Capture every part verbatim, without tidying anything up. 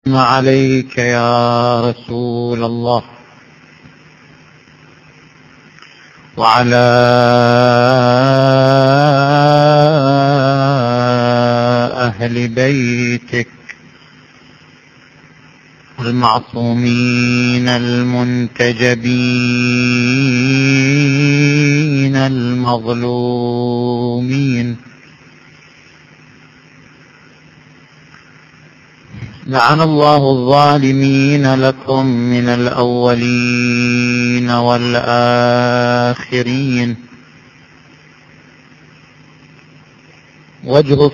عليك يا رسول الله وعلى أهل بيتك المعصومين المنتجبين المظلومين. لعن الله الظالمين لكم من الأولين والآخرين. وجه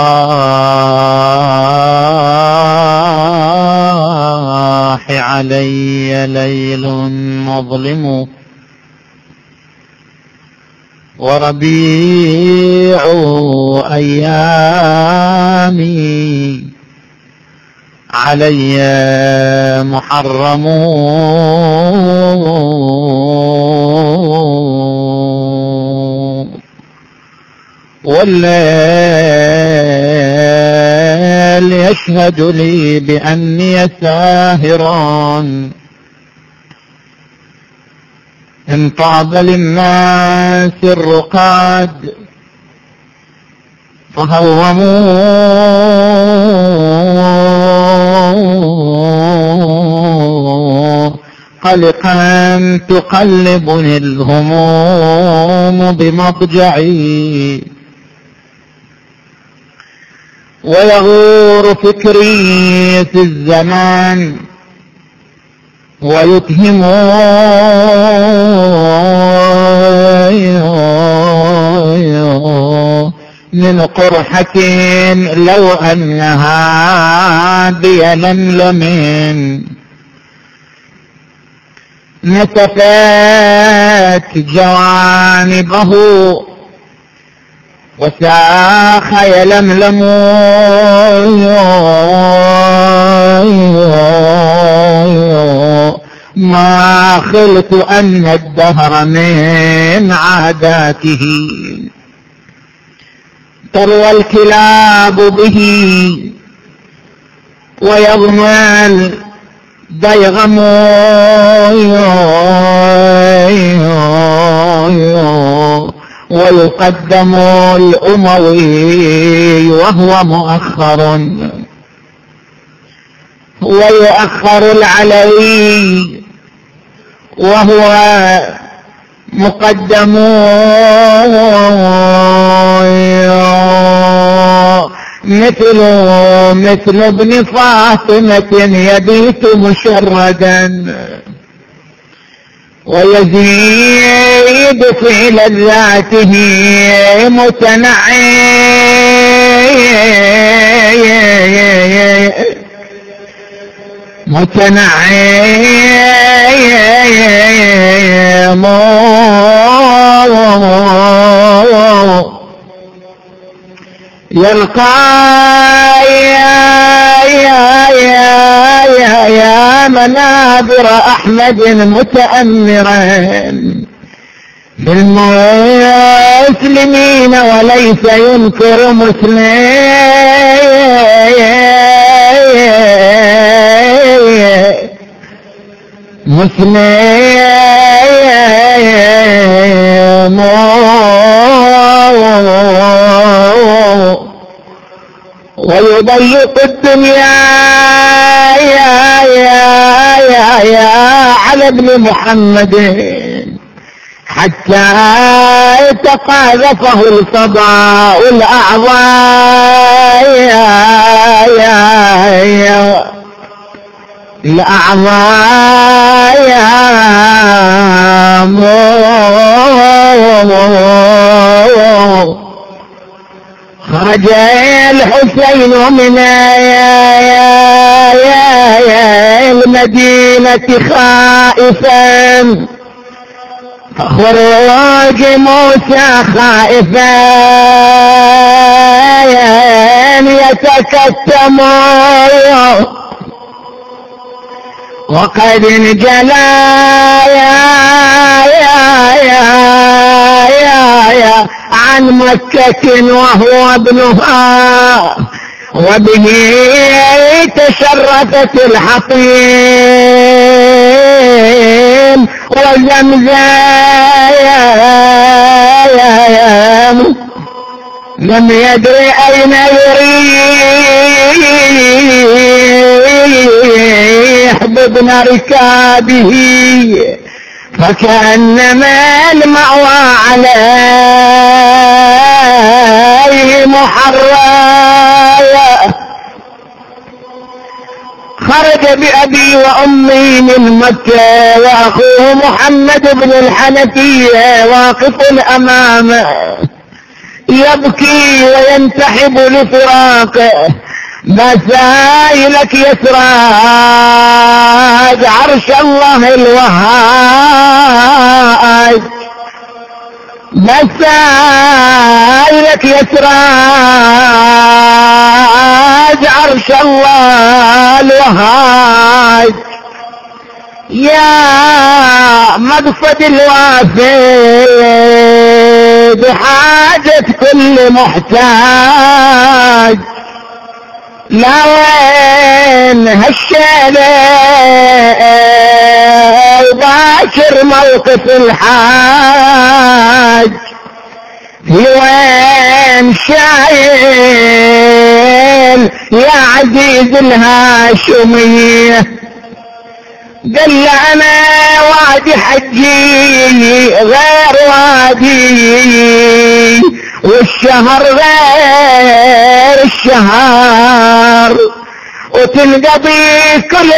الصباح علي ليل مظلم وربيع أيامي علي محرم والليل يشهد لي بأني ساهران. إن طاب للناس الرقاد فهوموا قلقا تقلبني الهموم بمضجعي ويغور فكري في الزمان ويتهم من قرحة لو أنها بيلملم نتفت جوانبه وساخ يلملم ما خلت أن الدهر من عاداته تروى الكلاب به ويضمن ضيغم ويقدم الأموي وهو مؤخر ويؤخر العلوي وهو مقدم مثل مثل ابن فاطمة يبيت مشردا ويزيد في لذاته متنعم متنعم يلقى يا يا يا يا يا منابر أحمد متأمرا في المسلمين وليس ينكر مسلم مسلم ويضيق الدنيا يا يا يا يا على ابن محمد حتى تقاذفه الفضاء الأعضاء يا يا يا الأعضاء يا خرج الحسين من يا يا يا يا المدينة خائفا خروج موسى خائفا يتكتم وقد انجلى يا يا يا يا يا عن مكة وهو ابنها وبه تشرفت الحطيم وزمزم لم يدري أين يريح بابن ركابه فكأنما المأوى عليه محرّايا. خرج بأبي وأمي من مكة وأخوه محمد بن الحنفية واقف أمامه يبكي وينتحب لفراقه. مسائلك يسراج عرش الله الوهاج، مسائلك يسراج عرش الله الوهاج. يا مقصد الوافي بحاجة كل محتاج، لا وين هالشيلة باكر موقف الحاج، في وين شايل يا عزيز الهاشمية. قال له انا وادي حجي غير وادي والشهر غير الشهر وتنقضي كل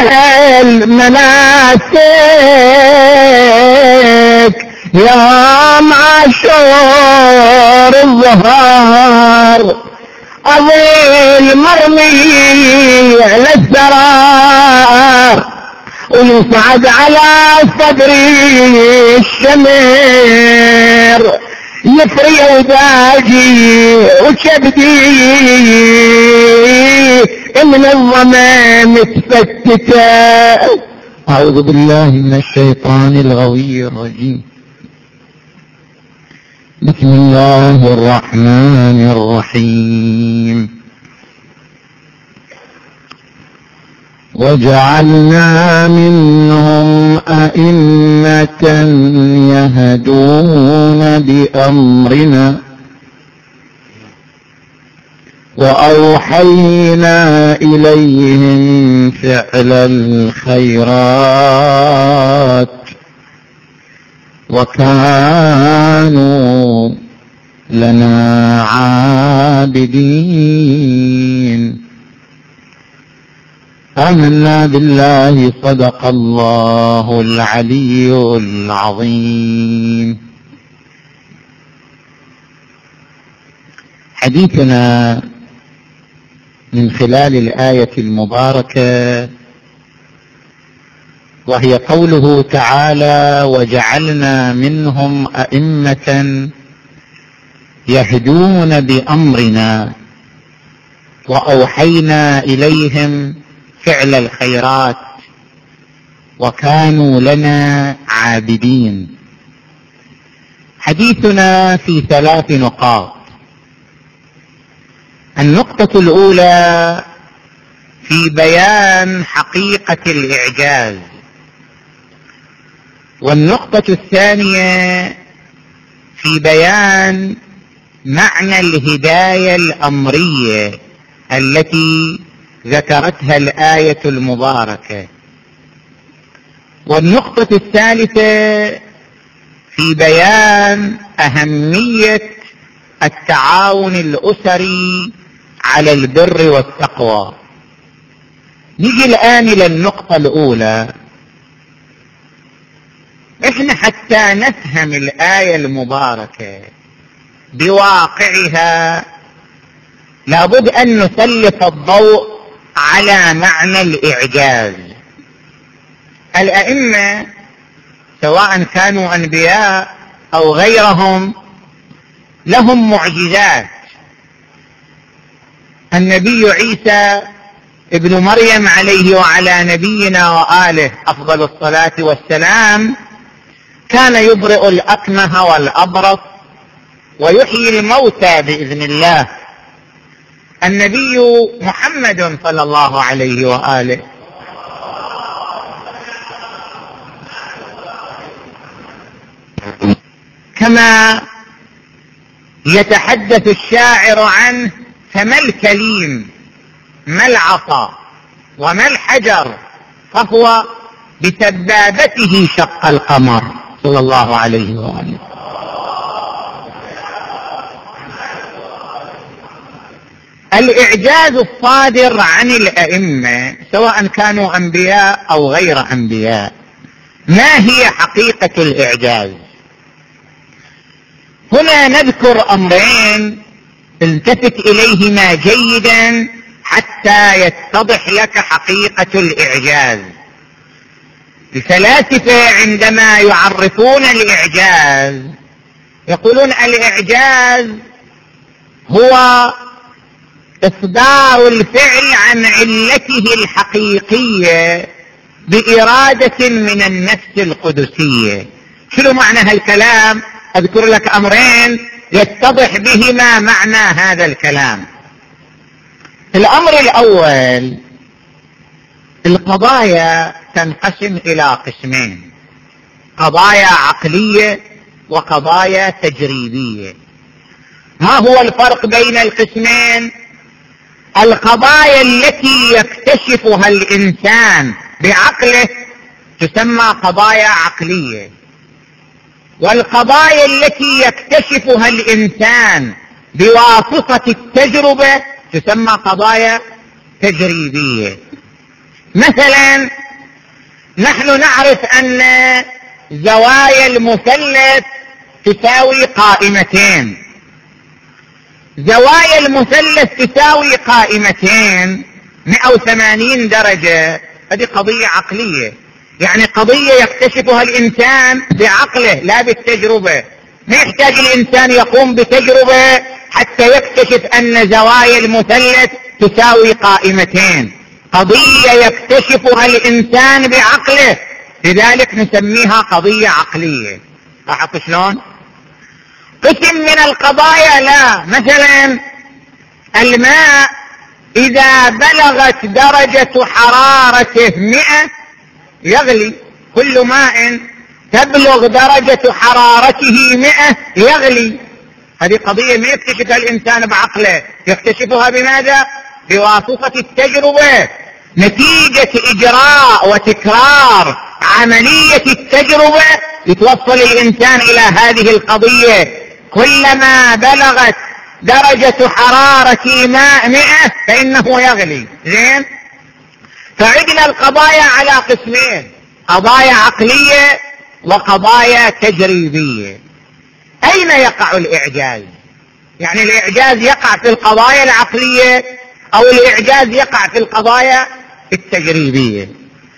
هالمناسك يوم عاشور الظهر. اظل مرمي على الثرى ويصعد على صدري الشمر، يفري وداجي وكبدي من الظما متفتتة. أعوذ بالله من الشيطان الغوي الرجيم. بسم الله الرحمن الرحيم. وجعلنا منهم أئمة يهدون بأمرنا وأوحينا إليهم فعل الخيرات وكانوا لنا عابدين. آمنا بالله صدق الله العلي العظيم. حديثنا من خلال الآية المباركة وهي قوله تعالى وجعلنا منهم أئمة يهدون بأمرنا وأوحينا إليهم فعل الخيرات وكانوا لنا عابدين. حديثنا في ثلاث نقاط. النقطة الأولى في بيان حقيقة الإعجاز، والنقطة الثانية في بيان معنى الهداية الأمرية التي ذكرتها الآية المباركة، والنقطة الثالثة في بيان أهمية التعاون الأسري على البر والتقوى. نيجي الآن إلى النقطة الأولى. إحنا حتى نفهم الآية المباركة بواقعها لابد أن نسلط الضوء على معنى الإعجاز. الأئمة سواء كانوا أنبياء أو غيرهم لهم معجزات. النبي عيسى ابن مريم عليه وعلى نبينا وآله أفضل الصلاة والسلام كان يبرئ الأكمه والأبرص ويحيي الموتى بإذن الله. النبي محمد صلى الله عليه وآله. كما يتحدث الشاعر عنه: فما الكليم ما العصا وما الحجر فهو بسبابته شق القمر، صلى الله عليه وآله. الإعجاز الصادر عن الأئمة سواء كانوا أنبياء أو غير أنبياء، ما هي حقيقة الإعجاز؟ هنا نذكر أمرين التفت إليهما جيدا حتى يتضح لك حقيقة الإعجاز. الفلاسفة عندما يعرفون الإعجاز يقولون الإعجاز هو إصدار الفعل عن علته الحقيقية بإرادة من النفس القدسية. شنو معنى هالكلام؟ أذكر لك أمرين يتضح بهما معنى هذا الكلام. الأمر الأول: القضايا تنقسم إلى قسمين: قضايا عقلية وقضايا تجريبية. ما هو الفرق بين القسمين؟ القضايا التي يكتشفها الإنسان بعقله تسمى قضايا عقلية، والقضايا التي يكتشفها الإنسان بواسطة التجربة تسمى قضايا تجريبية. مثلا نحن نعرف أن زوايا المثلث تساوي قائمتين. زوايا المثلث تساوي قائمتين مئة وثمانين درجة، هذه قضية عقلية، يعني قضية يكتشفها الإنسان بعقله لا بالتجربة. ما يحتاج الإنسان يقوم بتجربة حتى يكتشف أن زوايا المثلث تساوي قائمتين، قضية يكتشفها الإنسان بعقله، لذلك نسميها قضية عقلية. لاحظت شلون؟ قسم من القضايا لا، مثلا الماء إذا بلغت درجة حرارته مئة يغلي، كل ماء تبلغ درجة حرارته مئة يغلي. هذه قضية ما يكتشفها الإنسان بعقله، يكتشفها بماذا؟ بواسطة التجربة. نتيجة إجراء وتكرار عملية التجربة يتوصل الإنسان إلى هذه القضية. كلما بلغت درجة حرارة ماء مئة فإنه يغلي. زين؟ فعندنا القضايا على قسمين: قضايا عقلية وقضايا تجريبية. أين يقع الإعجاز؟ يعني الإعجاز يقع في القضايا العقلية أو الإعجاز يقع في القضايا التجريبية؟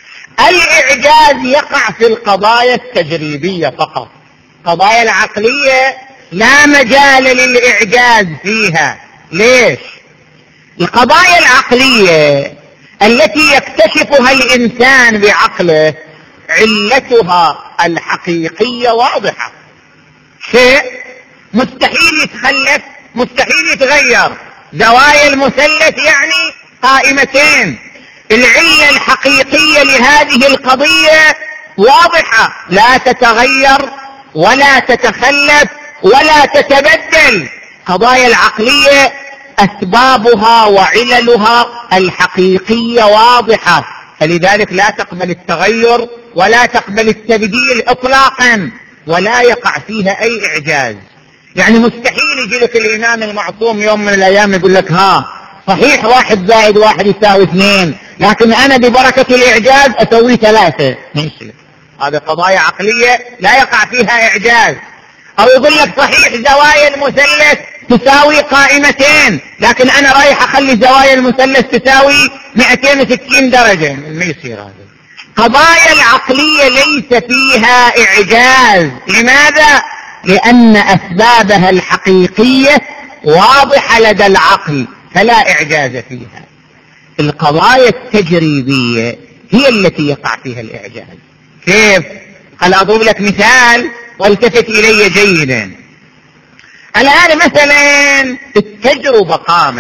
الإعجاز يقع في القضايا التجريبية فقط. القضايا العقلية لا مجال للإعجاز فيها. ليش؟ القضايا العقلية التي يكتشفها الإنسان بعقله علتها الحقيقية واضحة، شيء مستحيل يتخلف، مستحيل يتغير. زوايا المثلث يعني قائمتين، العلة الحقيقية لهذه القضية واضحة، لا تتغير ولا تتخلف ولا تتبدل. قضايا العقلية أسبابها وعللها الحقيقية واضحة، فلذلك لا تقبل التغير ولا تقبل التبديل إطلاقا، ولا يقع فيها أي إعجاز. يعني مستحيل يجي لك الإمام المعصوم يوم من الأيام يقول لك ها صحيح واحد زائد واحد يساوي اثنين، لكن أنا ببركة الإعجاز أسوي ثلاثة. ماشي، هذه قضايا عقلية لا يقع فيها إعجاز. أو يقول لك صحيح زوايا المثلث تساوي قائمتين، لكن أنا رايح أخلي زوايا المثلث تساوي مئتين وستين درجة. ما يصير هذا. قضايا العقلية ليس فيها إعجاز. لماذا؟ لأن أسبابها الحقيقية واضحة لدى العقل، فلا إعجاز فيها. القضايا التجريبية هي التي يقع فيها الإعجاز. كيف؟ هل أضرب لك مثال والتفت إلي جيدا. الآن مثلا التجربة قامت،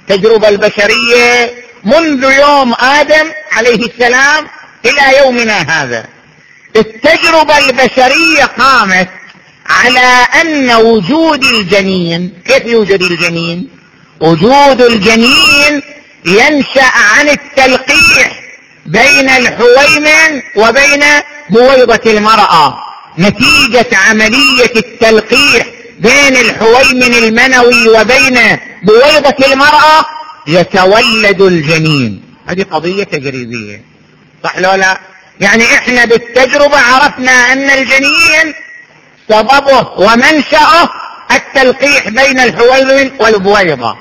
التجربة البشرية منذ يوم آدم عليه السلام إلى يومنا هذا. التجربة البشرية قامت على أن وجود الجنين، كيف يوجد الجنين؟ وجود الجنين ينشأ عن التلقيح بين الحويمن وبين بويضة المرأة. نتيجة عملية التلقيح بين الحويمن المنوي وبين بويضة المرأة يتولد الجنين. هذه قضية تجريبية، صح لو لا؟ يعني احنا بالتجربة عرفنا ان الجنين سببه ومنشأه التلقيح بين الحويمن والبويضة.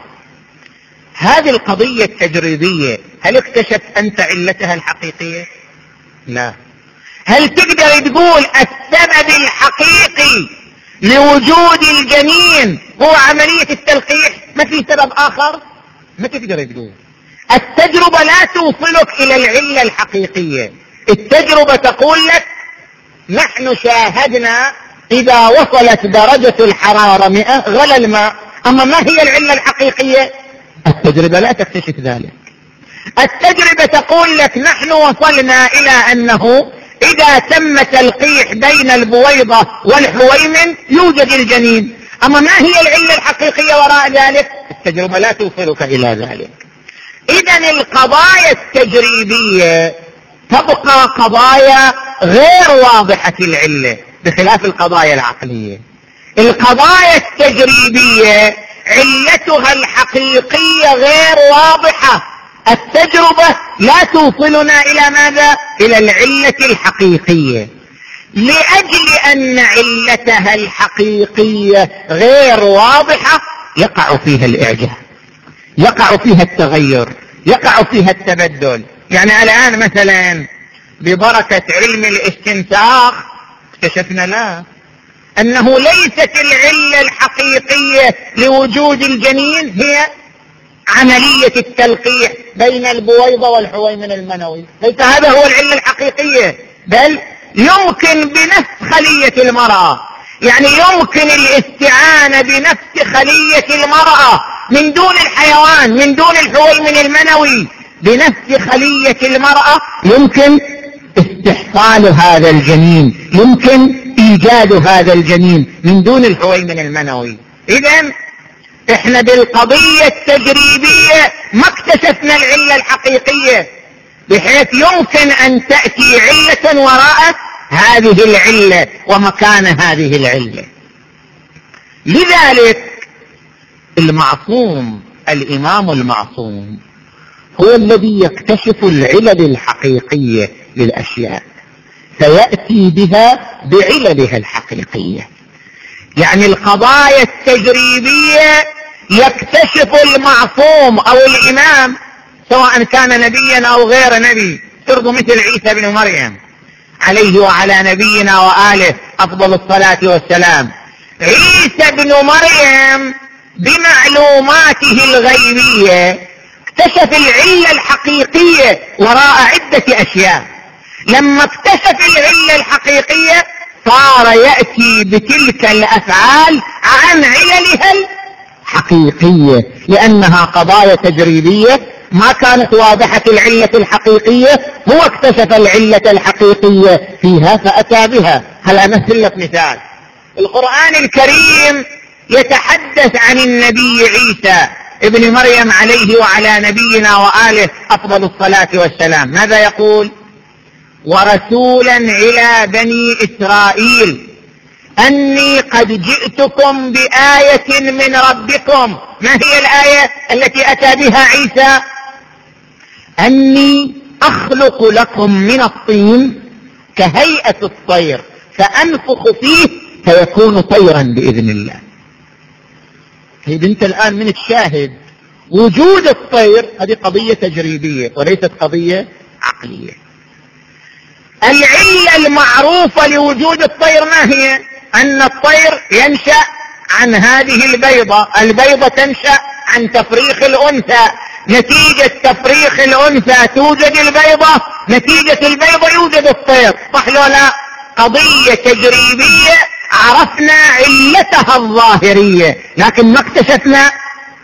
هذه القضية التجريبية هل اكتشف انت علتها الحقيقية؟ لا. هل تقدر تقول السبب الحقيقي لوجود الجنين هو عملية التلقيح؟ ما في سبب آخر؟ ما تقدر تقول. التجربة لا توصلك إلى العلة الحقيقية. التجربة تقول لك نحن شاهدنا إذا وصلت درجة الحرارة مئة غلى الماء. أما ما هي العلة الحقيقية؟ التجربة لا تكتشف ذلك. التجربة تقول لك نحن وصلنا إلى أنه إذا تم تلقيح بين البويضة والحويمن يوجد الجنين. أما ما هي العلة الحقيقية وراء ذلك؟ التجربة لا توصلك إلى ذلك. إذن القضايا التجريبية تبقى قضايا غير واضحة العلة بخلاف القضايا العقلية. القضايا التجريبية علتها الحقيقية غير واضحة. التجربة لا توصلنا إلى ماذا؟ إلى العلة الحقيقية. لأجل أن علتها الحقيقية غير واضحة يقع فيها الإعجاز، يقع فيها التغير، يقع فيها التبدل. يعني الآن مثلا ببركة علم الاستنساخ اكتشفنا لا أنه ليست العلة الحقيقية لوجود الجنين هي عملية التلقيح بين البويضة والحويمن المنوي. ليس هذا هو العلة الحقيقية، بل يمكن بنفس خلية المرأة، يعني يمكن الاستعانة بنفس خلية المرأة من دون الحيوان، من دون الحويمن المنوي، بنفس خلية المرأة يمكن استحصال هذا الجنين، يمكن إيجاد هذا الجنين من دون الحويمن المنوي. إذن احنا بالقضية التجريبية ما اكتشفنا العلة الحقيقية بحيث يمكن ان تأتي علة وراء هذه العلة ومكان هذه العلة. لذلك المعصوم الامام المعصوم هو الذي يكتشف العلل الحقيقية للاشياء فيأتي بها بعللها الحقيقية. يعني القضايا التجريبية يكتشف المعصوم او الامام سواء كان نبيا او غير نبي، ترضوا مثل عيسى بن مريم عليه وعلى نبينا وآله افضل الصلاة والسلام. عيسى بن مريم بمعلوماته الغيبية اكتشف العلة الحقيقية وراء عدة اشياء. لما اكتشف العلة الحقيقية صار يأتي بتلك الأفعال عن عللها الحقيقية، لأنها قضايا تجريبية ما كانت واضحة العلة الحقيقية، هو اكتشف العلة الحقيقية فيها فأتى بها. هل أمثل لك مثال؟ القرآن الكريم يتحدث عن النبي عيسى ابن مريم عليه وعلى نبينا وآله أفضل الصلاة والسلام. ماذا يقول؟ ورسولا إلى بني إسرائيل أني قد جئتكم بآية من ربكم. ما هي الآية التي أتى بها عيسى؟ أني أخلق لكم من الطين كهيئة الطير فأنفخ فيه فيكون طيرا بإذن الله. طيب أنت الآن من تشاهد وجود الطير، هذه قضية تجريبية وليست قضية عقلية. العلة المعروفة لوجود الطير ما هي؟ أن الطير ينشأ عن هذه البيضة، البيضة تنشأ عن تفريخ الأنثى، نتيجة تفريخ الأنثى توجد البيضة، نتيجة البيضة يوجد الطير، صح لو لا؟ قضية تجريبية عرفنا علتها الظاهرية لكن ما اكتشفنا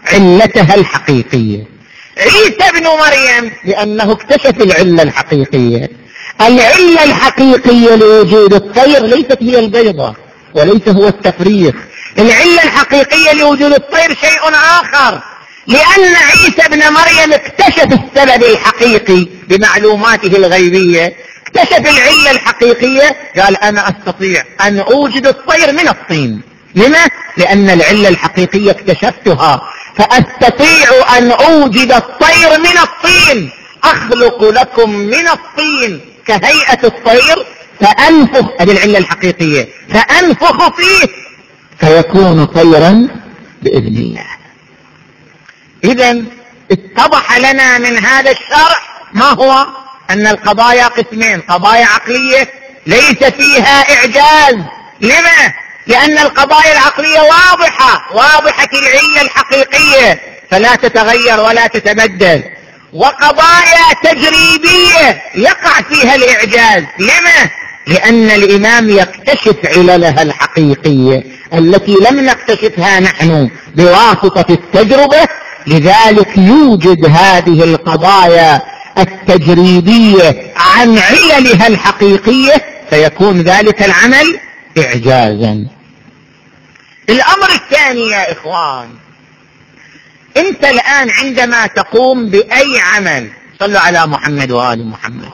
علتها الحقيقية. عيسى ابن مريم لأنه اكتشف العلة الحقيقية. العلة الحقيقية لوجود الطير ليست هي البيضة وليس هو التفريخ. العلة الحقيقية لوجود الطير شيء آخر، لأن عيسى ابن مريم اكتشف السبب الحقيقي بمعلوماته الغيبية، اكتشف العلة الحقيقية، قال أنا أستطيع أن أوجد الطير من الطين. لما؟ لأن العلة الحقيقية اكتشفتها، فأستطيع أن أوجد الطير من الطين. أخلق لكم من الطين كهيئة الطير فأنفخ، هذه العلة الحقيقية، فأنفخ فيه فيكون طيرا بإذن الله. إذن اتضح لنا من هذا الشرح ما هو؟ أن القضايا قسمين: قضايا عقلية ليس فيها إعجاز. لما؟ لأن القضايا العقلية واضحة، واضحة العلة الحقيقية فلا تتغير ولا تتبدل. وقضايا تجريبية يقع فيها الإعجاز. لما؟ لأن الإمام يكتشف عللها الحقيقية التي لم نكتشفها نحن بواسطة التجربة، لذلك يوجد هذه القضايا التجريبية عن عللها الحقيقية، فيكون ذلك العمل إعجازا. الأمر الثاني يا إخوان، أنت الآن عندما تقوم بأي عمل، صلوا على محمد وآل محمد،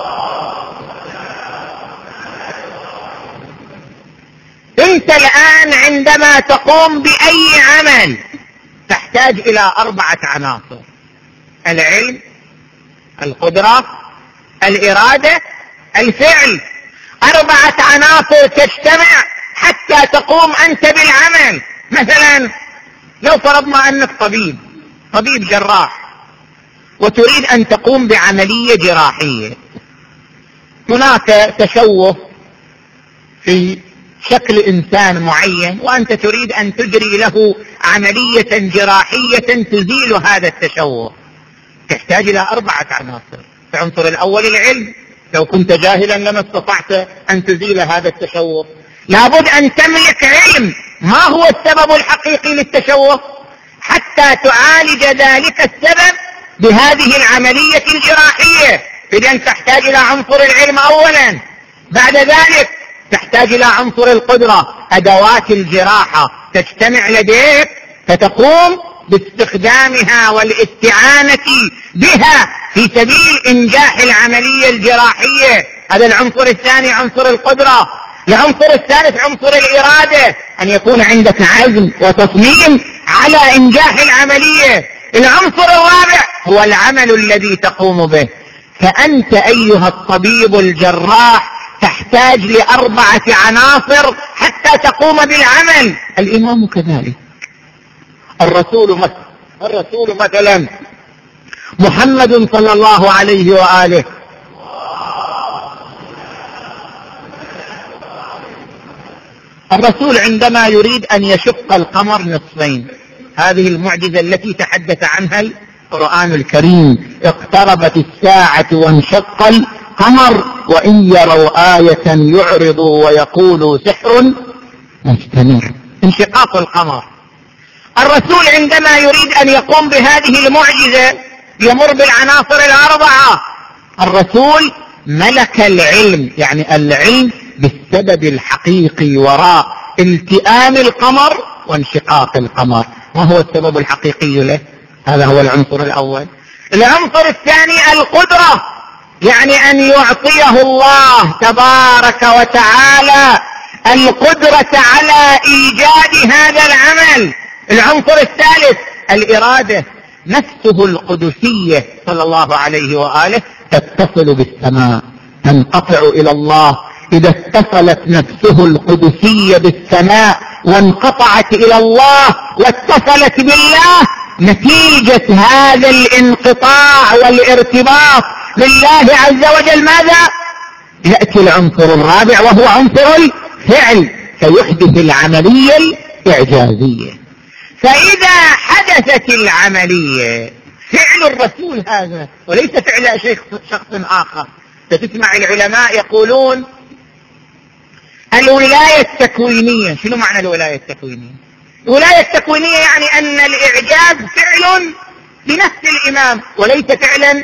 أنت الآن عندما تقوم بأي عمل تحتاج إلى أربعة عناصر: العلم، القدرة، الإرادة، الفعل. أربعة عناصر تجتمع حتى تقوم أنت بالعمل. مثلا لو فرضنا أنك طبيب طبيب جراح وتريد أن تقوم بعملية جراحية، هناك تشوه في شكل إنسان معين وأنت تريد أن تجري له عملية جراحية تزيل هذا التشوه، تحتاج إلى أربعة عناصر. العنصر الأول العلم، لو كنت جاهلا لما استطعت أن تزيل هذا التشوه. لابد أن تملك علم ما هو السبب الحقيقي للتشوه حتى تعالج ذلك السبب بهذه العملية الجراحية. إذن تحتاج إلى عنصر العلم أولا. بعد ذلك تحتاج إلى عنصر القدرة، أدوات الجراحة تجتمع لديك فتقوم باستخدامها والاستعانة بها في سبيل إنجاح العملية الجراحية. هذا العنصر الثاني، عنصر القدرة. العنصر الثالث عنصر الإرادة، أن يكون عندك عزم وتصميم على إنجاح العملية. العنصر الرابع هو العمل الذي تقوم به. فأنت أيها الطبيب الجراح تحتاج لأربعة عناصر حتى تقوم بالعمل. الإمام كذلك. الرسول مثلا الرسول مثلا محمد صلى الله عليه وآله الرسول عندما يريد أن يشق القمر نصفين، هذه المعجزة التي تحدث عنها القرآن الكريم: اقتربت الساعة وانشق القمر وإن يروا آية يعرضوا ويقولوا سحر مستمر. انشقاق القمر. الرسول عندما يريد أن يقوم بهذه المعجزة يمر بالعناصر الأربعة. الرسول ملك العلم، يعني العلم بالسبب الحقيقي وراء التئام القمر وانشقاق القمر. ما هو السبب الحقيقي له؟ هذا هو العنصر الأول. العنصر الثاني القدرة، يعني أن يعطيه الله تبارك وتعالى القدرة على إيجاد هذا العمل. العنصر الثالث الإرادة، نفسه القدسية صلى الله عليه وآله تتصل بالسماء، تنقطع إلى الله. إذا اتصلت نفسه القدسية بالسماء وانقطعت إلى الله واتصلت بالله، نتيجة هذا الانقطاع والارتباط بالله عز وجل ماذا؟ يأتي العنصر الرابع وهو عنصر الفعل، فيحدث العملية الإعجازية. فإذا حدثت العملية فعل الرسول هذا وليس فعل شخص آخر. ستسمع العلماء يقولون الولاية التكوينية. شنو معنى الولاية التكوينية؟ الولاية التكوينية يعني أن الإعجاز فعل بنفس الإمام وليس فعلا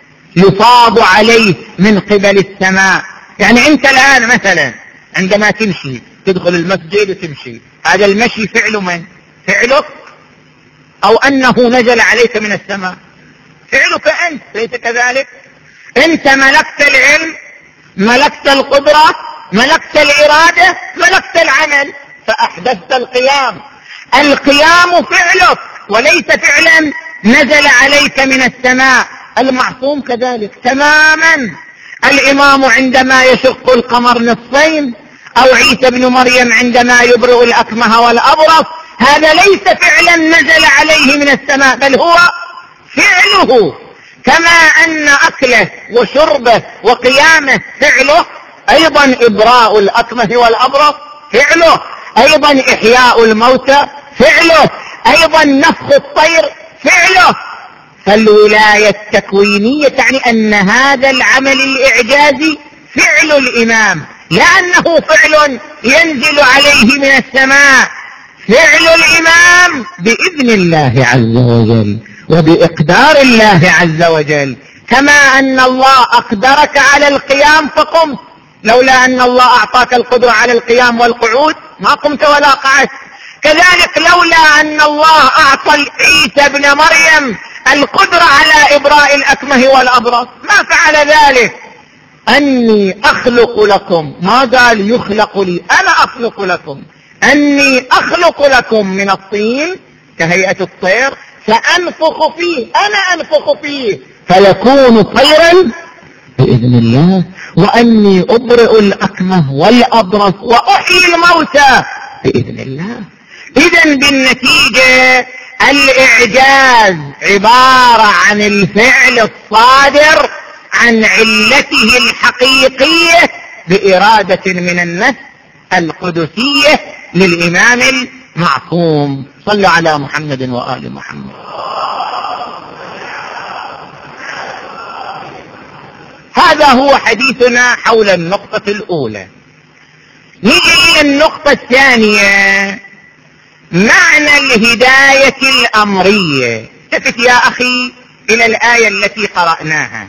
يفاض عليه من قبل السماء. يعني أنت الآن مثلا عندما تمشي تدخل المسجد وتمشي، هذا المشي فعل من؟ فعلك، أو أنه نزل عليك من السماء؟ فعلك أنت، ليس كذلك؟ أنت ملكت العلم، ملكت القدرة، ملكت الإرادة، ملكت العمل، فأحدثت القيام. القيام فعلك وليس فعلا نزل عليك من السماء. المعصوم كذلك تماما. الإمام عندما يشق القمر نصفين، أو عيسى بن مريم عندما يبرئ الأكمه والأبرص، هذا ليس فعلا نزل عليه من السماء، بل هو فعله. كما أن أكله وشربه وقيامه فعله، أيضا إبراء الأكمه والأبرص فعله، أيضا إحياء الموتى فعله، أيضا نفخ الطير فعله. فالولاية التكوينية تعني أن هذا العمل الإعجازي فعل الإمام، لأنه فعل ينزل عليه من السماء. فعل الإمام بإذن الله عز وجل وبإقدار الله عز وجل. كما أن الله أقدرك على القيام فقمت، لولا أن الله أعطاك القدرة على القيام والقعود ما قمت ولا قعدت. كذلك لولا أن الله أعطى عيسى بن مريم القدرة على إبراء الأكمه والأبرص ما فعل ذلك. أني أخلق لكم، ما قال يخلق لي، أنا أخلق لكم. أني أخلق لكم من الطين كهيئة الطير فأنفخ فيه، أنا أنفخ فيه فيكون طيرا بإذن الله، وأني أبرئ الأكمه والأبرص وأحيي الموتى بإذن الله. إذن بالنتيجة الإعجاز عبارة عن الفعل الصادر عن علته الحقيقية بإرادة من النفس القدسية للإمام المعصوم. صلوا على محمد وآل محمد. هذا هو حديثنا حول النقطة الأولى. نيجي إلى النقطة الثانية، معنى الهداية الأمرية. التفت يا أخي إلى الآية التي قرأناها: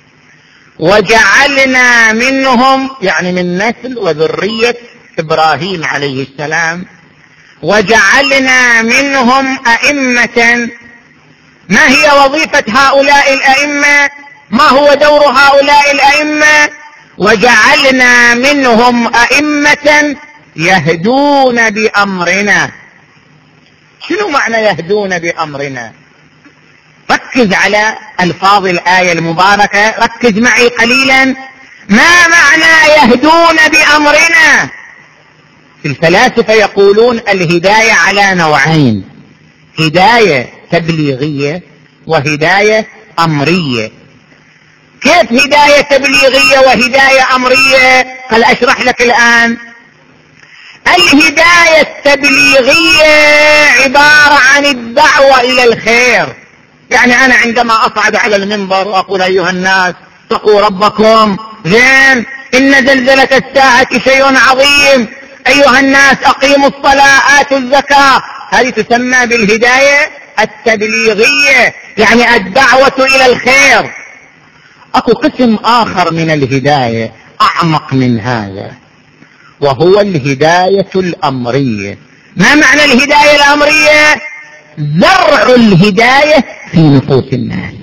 وجعلنا منهم، يعني من نسل وذرية إبراهيم عليه السلام، وجعلنا منهم أئمة. ما هي وظيفة هؤلاء الأئمة؟ ما هو دور هؤلاء الأئمة؟ وجعلنا منهم أئمة يهدون بأمرنا. شنو معنى يهدون بأمرنا؟ ركز على ألفاظ الآية المباركة، ركز معي قليلا. ما معنى يهدون بأمرنا؟ الفلاسفة يقولون الهداية على نوعين: هداية تبليغية وهداية أمرية. كيف هداية تبليغية وهداية أمرية؟ قال أشرح لك الآن. الهداية التبليغية عبارة عن الدعوة إلى الخير. يعني أنا عندما أصعد على المنبر وأقول أيها الناس اتقوا ربكم، زين، إن زلزلة الساعة شيء عظيم، أيها الناس أقيموا الصلاة آتوا الزكاة، هذه تسمى بالهداية التبليغية، يعني الدعوة إلى الخير. أكو قسم آخر من الهداية أعمق من هذا، وهو الهداية الأمرية. ما معنى الهداية الأمرية؟ زرع الهداية في نفوس الناس.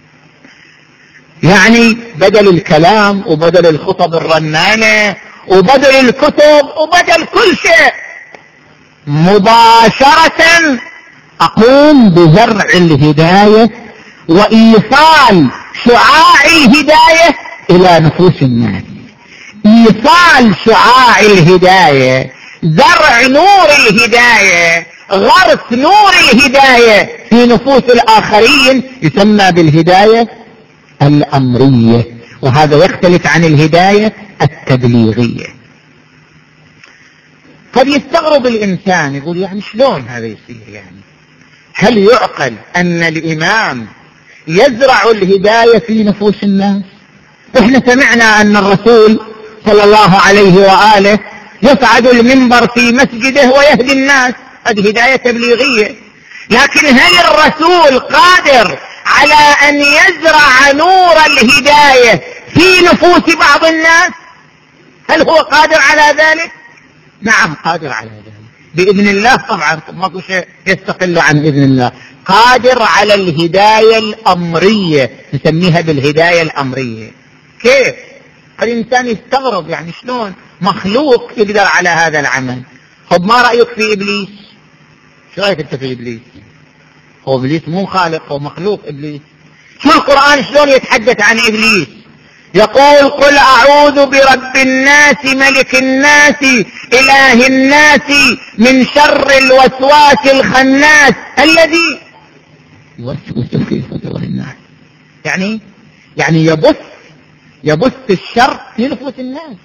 يعني بدل الكلام وبدل الخطب الرنانة وبدل الكتب وبدل كل شيء، مباشرة أقوم بزرع الهداية وإيصال شعاع الهداية إلى نفوس الناس. إيصال شعاع الهداية، زرع نور الهداية، غرس نور الهداية في نفوس الآخرين يسمى بالهداية الأمرية، وهذا يختلف عن الهداية التبليغية. قد يستغرب الإنسان يقول يعني شلون هذا يصير؟ يعني هل يعقل أن الإمام يزرع الهداية في نفوس الناس؟ احنا سمعنا أن الرسول صلى الله عليه وآله يصعد المنبر في مسجده ويهدي الناس، هذه هداية تبليغية. لكن هل الرسول قادر على أن يزرع نور الهداية في نفوس بعض الناس؟ هل هو قادر على ذلك؟ نعم قادر على ذلك بإذن الله طبعا، ماكو شيء يستقل عن إذن الله. قادر على الهداية الأمرية، نسميها بالهداية الأمرية. كيف؟ الإنسان يستغرب، يعني شلون مخلوق يقدر على هذا العمل؟ طب ما رأيك في إبليس؟ شو رأيك أنت في إبليس؟ هو إبليس مو خالق، هو مخلوق إبليس. شو القرآن شلون يتحدث عن إبليس؟ يقول قل أعوذ برب الناس ملك الناس إله الناس من شر الوسواس الخناس الذي يوسوس في صدور الناس. يعني يعني يبث يبث الشر في نفوس الناس،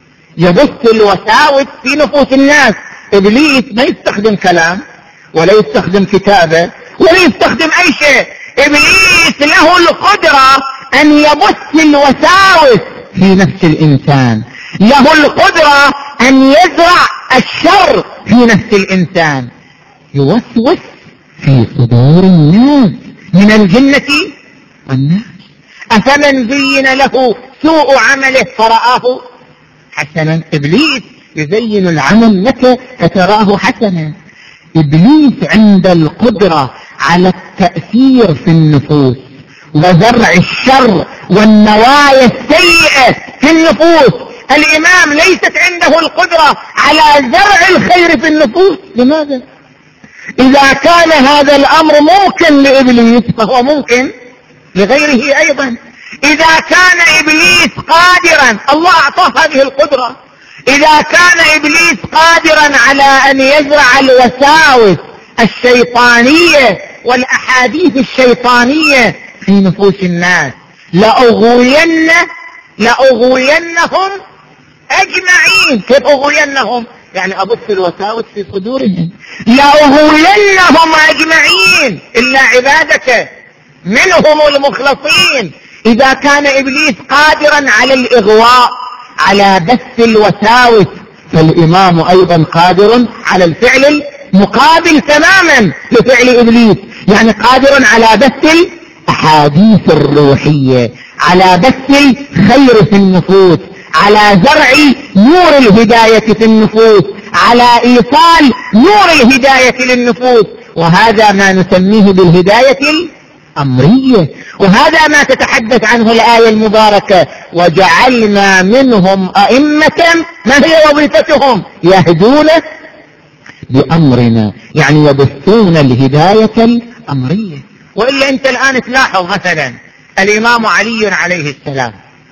يبث الوساوس في نفوس الناس. إبليس ما يستخدم كلام ولا يستخدم كتابة ولا يستخدم أي شيء. إبليس له القدرة أن يبث الوساوس في نفس الإنسان، له القدرة أن يزرع الشر في نفس الإنسان، يوسوس في صدور الناس من الجنة والناس. أفمن زين له سوء عمله فرآه حسنا. إبليس يزين العمل لك فتراه حسنا. إبليس عند القدرة على التأثير في النفوس وزرع الشر والنوايا السيئة في النفوس. الإمام ليست عنده القدرة على زرع الخير في النفوس. لماذا؟ إذا كان هذا الأمر ممكن لإبليس فهو ممكن لغيره أيضا. إذا كان إبليس قادرا، الله أعطاه هذه القدرة، إذا كان إبليس قادرا على أن يزرع الوساوس الشيطانية والأحاديث الشيطانية في نفوس الناس لأغوين لأغوينهم أجمعين. كيف أغوينهم؟ يعني أبث الوساوس في صدورهم. لأغوينهم أجمعين إلا عبادك منهم المخلصين. إذا كان إبليس قادرا على الإغواء، على بث الوساوس، فالإمام أيضا قادر على الفعل المقابل تماما لفعل إبليس. يعني قادر على بث الأحاديث الروحية، على بث الخير في النفوس، على زرع نور الهداية في النفوس، على إيصال نور الهداية للنفوس. وهذا ما نسميه بالهداية الأمرية، وهذا ما تتحدث عنه الآية المباركة وجعلنا منهم أئمة. ما هي وظيفتهم؟ يهدون بأمرنا، يعني يبثون الهداية الأمرية. وإلا أنت الآن تلاحظ مثلا الإمام علي عليه السلام،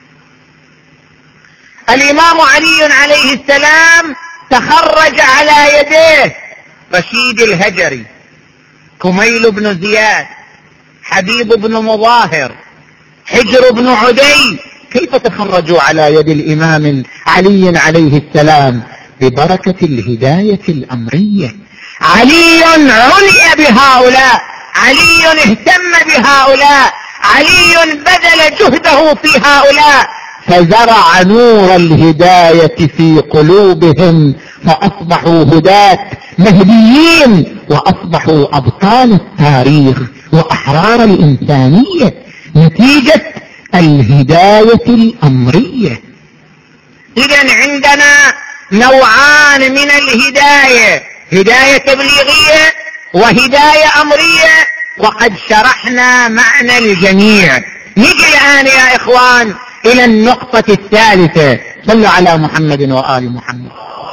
الإمام علي عليه السلام تخرج على يديه رشيد الهجري، كميل بن زياد، حبيب بن مظاهر، حجر بن عدي. كيف تخرجوا على يد الإمام علي عليه السلام؟ ببركة الهداية الأمرية. علي عني بهؤلاء، علي اهتم بهؤلاء، علي بذل جهده في هؤلاء، فزرع نور الهداية في قلوبهم فأصبحوا هداة مهديين، وأصبحوا أبطال التاريخ وأحرار الإنسانية نتيجة الهداية الأمرية. إذن عندنا نوعان من الهداية، هداية تبليغية وهداية أمرية، وقد شرحنا معنى الجميع. نجي الآن يا إخوان إلى النقطة الثالثة. صلوا على محمد وآل محمد.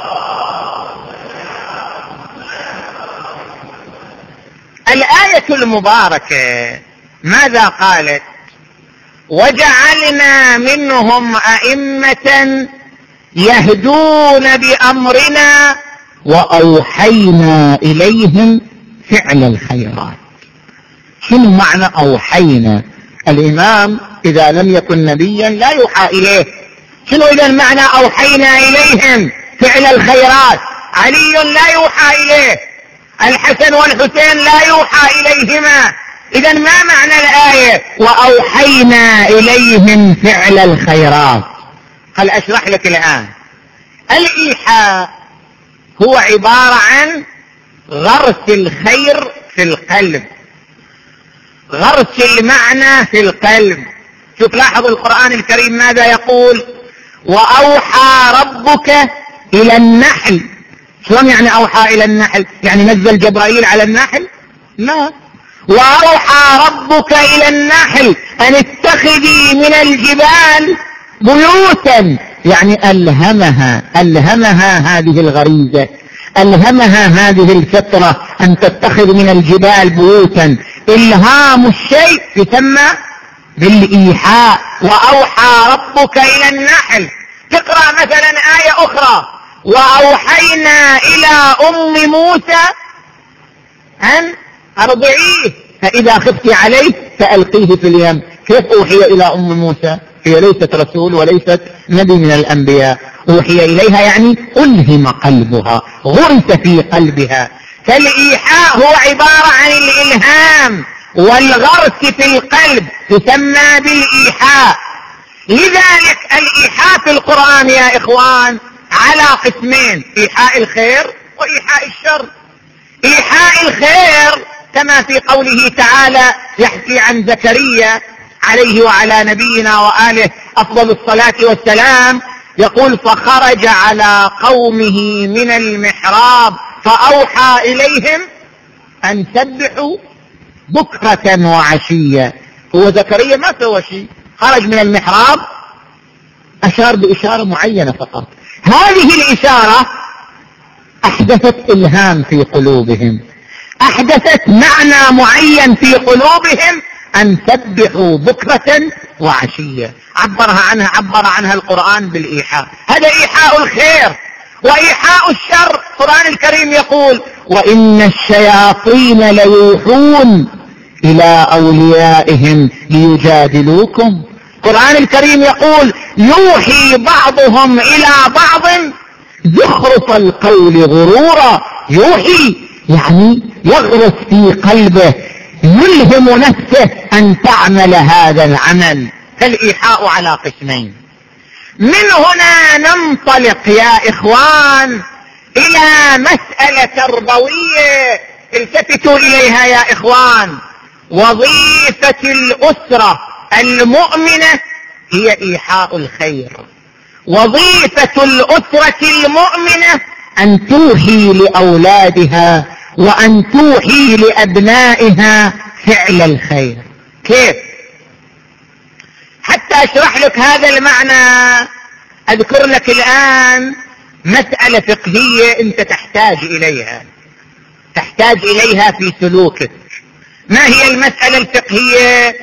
الآية المباركة ماذا قالت؟ وجعلنا منهم أئمة يهدون بأمرنا وأوحينا إليهم فعل الخيرات. شنو معنى أوحينا؟ الإمام إذا لم يكن نبيا لا يوحى إليه. شنو إذا معنى أوحينا إليهم فعل الخيرات؟ علي لا يوحى إليه، الحسن والحسين لا يوحى إليهما. إذا ما معنى الآية وأوحينا إليهم فعل الخيرات؟ هل أشرح لك الآن. الإيحاء هو عبارة عن غرس الخير في القلب، غرس المعنى في القلب. شوف لاحظ القرآن الكريم ماذا يقول؟ وأوحى ربك إلى النحل. شلون يعني أوحى إلى النحل؟ يعني نزل جبرائيل على النحل؟ لا. وأوحى ربك إلى النحل أن اتخذي من الجبال بيوتا، يعني ألهمها ألهمها هذه الغريزة، ألهمها هذه الفطرة أن تتخذ من الجبال بيوتا. إلهام الشيء يسمى بالإيحاء. وأوحى ربك إلى النحل. تقرأ مثلا آية أخرى وأوحينا إلى أم موسى أن أرضعيه فإذا خفت عليه فألقيه في اليم. كيف أوحي إلى أم موسى؟ هي ليست رسول وليست نبي من الأنبياء، أوحي إليها يعني ألهم قلبها، غرس في قلبها. فالإيحاء هو عبارة عن الإلهام والغرس في القلب، يسمى بالإيحاء. لذلك الإيحاء في القرآن يا إخوان على قسمين: إيحاء الخير وإيحاء الشر. إيحاء الخير كما في قوله تعالى يحكي عن زكريا عليه وعلى نبينا وآله أفضل الصلاة والسلام، يقول: فخرج على قومه من المحراب فأوحى إليهم أن سبحوا بكرة وعشية. هو زكريا ما سوى شيء، خرج من المحراب أشار بإشارة معينة فقط. هذه الإشارة أحدثت إلهام في قلوبهم، أحدثت معنى معين في قلوبهم أن سبحوا بكرة وعشية. عبرها عنها عبر عنها القرآن بالإيحاء. هذا إيحاء الخير. وإيحاء الشر القرآن الكريم يقول: وإن الشياطين ليوحون إلى أوليائهم ليجادلوكم. القرآن الكريم يقول: يوحي بعضهم إلى بعض زخرف القول غرورا. يوحي يعني يغرس في قلبه، يلهم نفسه أن تعمل هذا العمل. فالإيحاء على قسمين. من هنا ننطلق يا إخوان إلى مسألة تربوية التفتوا إليها يا إخوان. وظيفة الأسرة المؤمنة هي إيحاء الخير. وظيفة الأسرة المؤمنة أن توحي لأولادها وأن توحي لأبنائها فعل الخير. كيف؟ حتى أشرح لك هذا المعنى أذكر لك الآن مسألة فقهية أنت تحتاج إليها، تحتاج إليها في سلوكك. ما هي المسألة الفقهية؟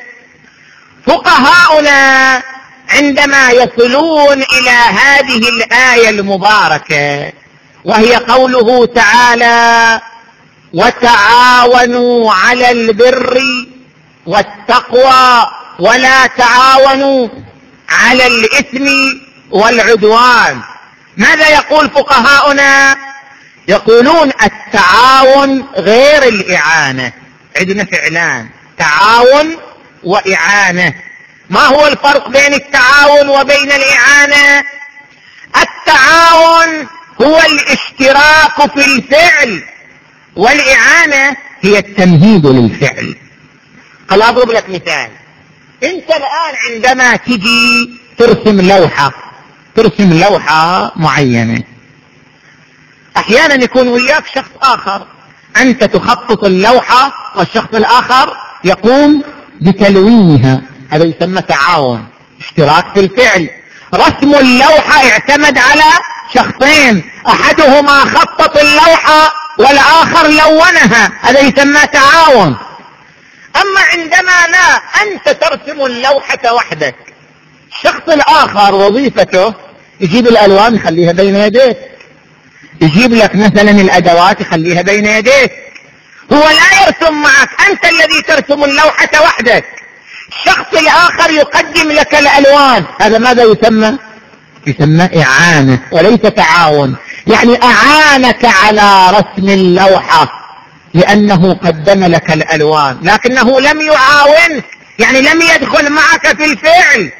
فقهاؤنا عندما يصلون إلى هذه الآية المباركة وهي قوله تعالى: وتعاونوا على البر والتقوى ولا تعاونوا على الإثم والعدوان. ماذا يقول فقهاؤنا؟ يقولون التعاون غير الإعانة. عندنا فعلان: تعاون وإعانة. ما هو الفرق بين التعاون وبين الإعانة؟ التعاون هو الاشتراك في الفعل، والإعانة هي التمهيد للفعل. خل أضرب لك مثال. انت الآن عندما تجي ترسم لوحة ترسم لوحة معينة، أحيانا يكون وياك شخص آخر، أنت تخطط اللوحة والشخص الآخر يقوم بتلوينها. هذا يسمى تعاون، اشتراك في الفعل. رسم اللوحة اعتمد على شخصين، أحدهما خطط اللوحة والآخر لونها، هذا يسمى تعاون. أما عندما لا أنت ترسم اللوحة وحدك، الشخص الآخر وظيفته يجيب الألوان يخليها بين يديك، يجيب لك مثلا الأدوات يخليها بين يديك، هو لا يرسم معك، أنت الذي ترسم اللوحة وحدك، الشخص الآخر يقدم لك الألوان. هذا ماذا يسمى؟ يسمى إعانة وليس تعاون. يعني أعانك على رسم اللوحة لأنه قدم لك الألوان، لكنه لم يعاونك، يعني لم يدخل معك في الفعل.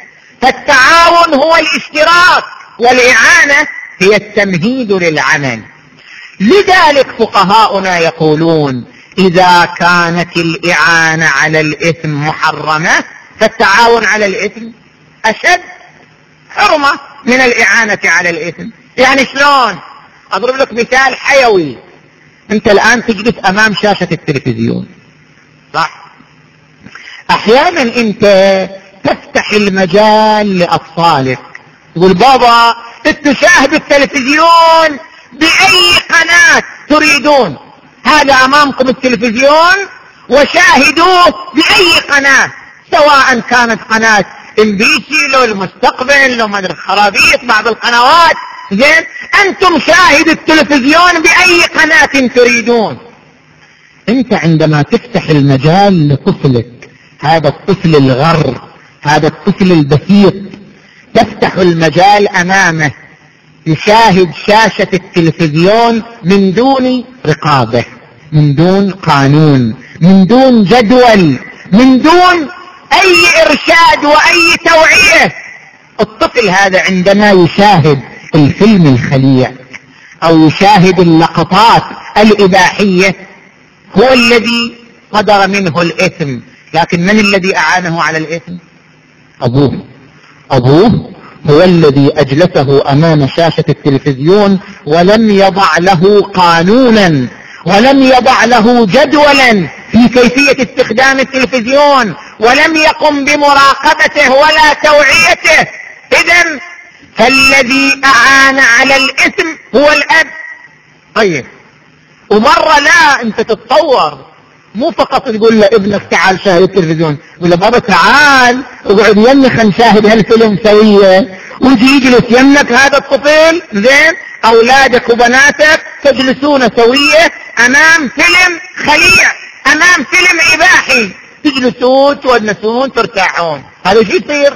فالتعاون هو الاشتراك، والإعانة هي التمهيد للعمل. لذلك فقهاؤنا يقولون إذا كانت الإعانة على الإثم محرمة فالتعاون على الإثم أشد حرمة من الإعانة على الإثم. يعني شلون؟ أضرب لك مثال حيوي. أنت الآن تجلس أمام شاشة التلفزيون، صح؟ أحيانا أنت تفتح المجال لأطفالك، تقول بابا تشاهد التلفزيون بأي قناة تريدون، هذا أمامكم التلفزيون وشاهدوه بأي قناة، سواء كانت قناة ام بي سي لو المستقبل لو ما ادري خرابيط بعض القنوات، زين أنتم شاهدوا التلفزيون بأي قناة تريدون. أنت عندما تفتح المجال لطفلك، هذا الطفل الغر، هذا الطفل البسيط، تفتح المجال أمامه يشاهد شاشة التلفزيون من دون رقابة، من دون قانون، من دون جدول، من دون أي إرشاد وأي توعية. الطفل هذا عندما يشاهد الفيلم الخليع أو يشاهد اللقطات الإباحية هو الذي صدر منه الإثم، لكن من الذي أعانه على الإثم؟ أبوه. أبوه هو الذي أجلسه أمام شاشة التلفزيون ولم يضع له قانونا ولم يضع له جدولا في كيفية استخدام التلفزيون ولم يقم بمراقبته ولا توعيته. إذن فالذي أعان على الإثم هو الأب. طيب، ومرة لا أنت تتطور، مو فقط تقول لابنك تعال شاهد التلفزيون، تقول له بابا تعال اقعد يمي خلينا نشاهد هالفيلم سوية، ويجي يجلس يمك هذا الطفل، زين أولادك وبناتك تجلسون سوية أمام فيلم خليع، أمام فيلم إباحي، تجلسون تونسون ترتاحون. هذا شو يصير؟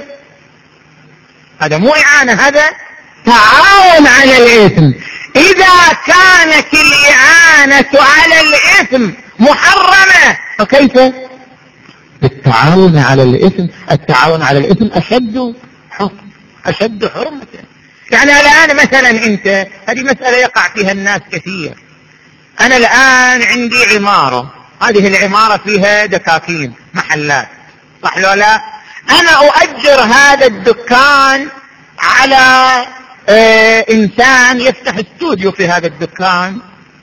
هذا مو إعانة، هذا تعاون على الإثم. إذا كانت الإعانة على الإثم محرمة فكيف بالتعاون على الإثم؟ التعاون على الإثم أشد حكم، أشد حرمة. يعني الآن مثلا أنت، هذه مسألة يقع فيها الناس كثير. أنا الآن عندي عمارة، هذه العمارة فيها دكاكين محلات، صح لو لا؟ أنا أؤجر هذا الدكان على آه إنسان يفتح استوديو في هذا الدكان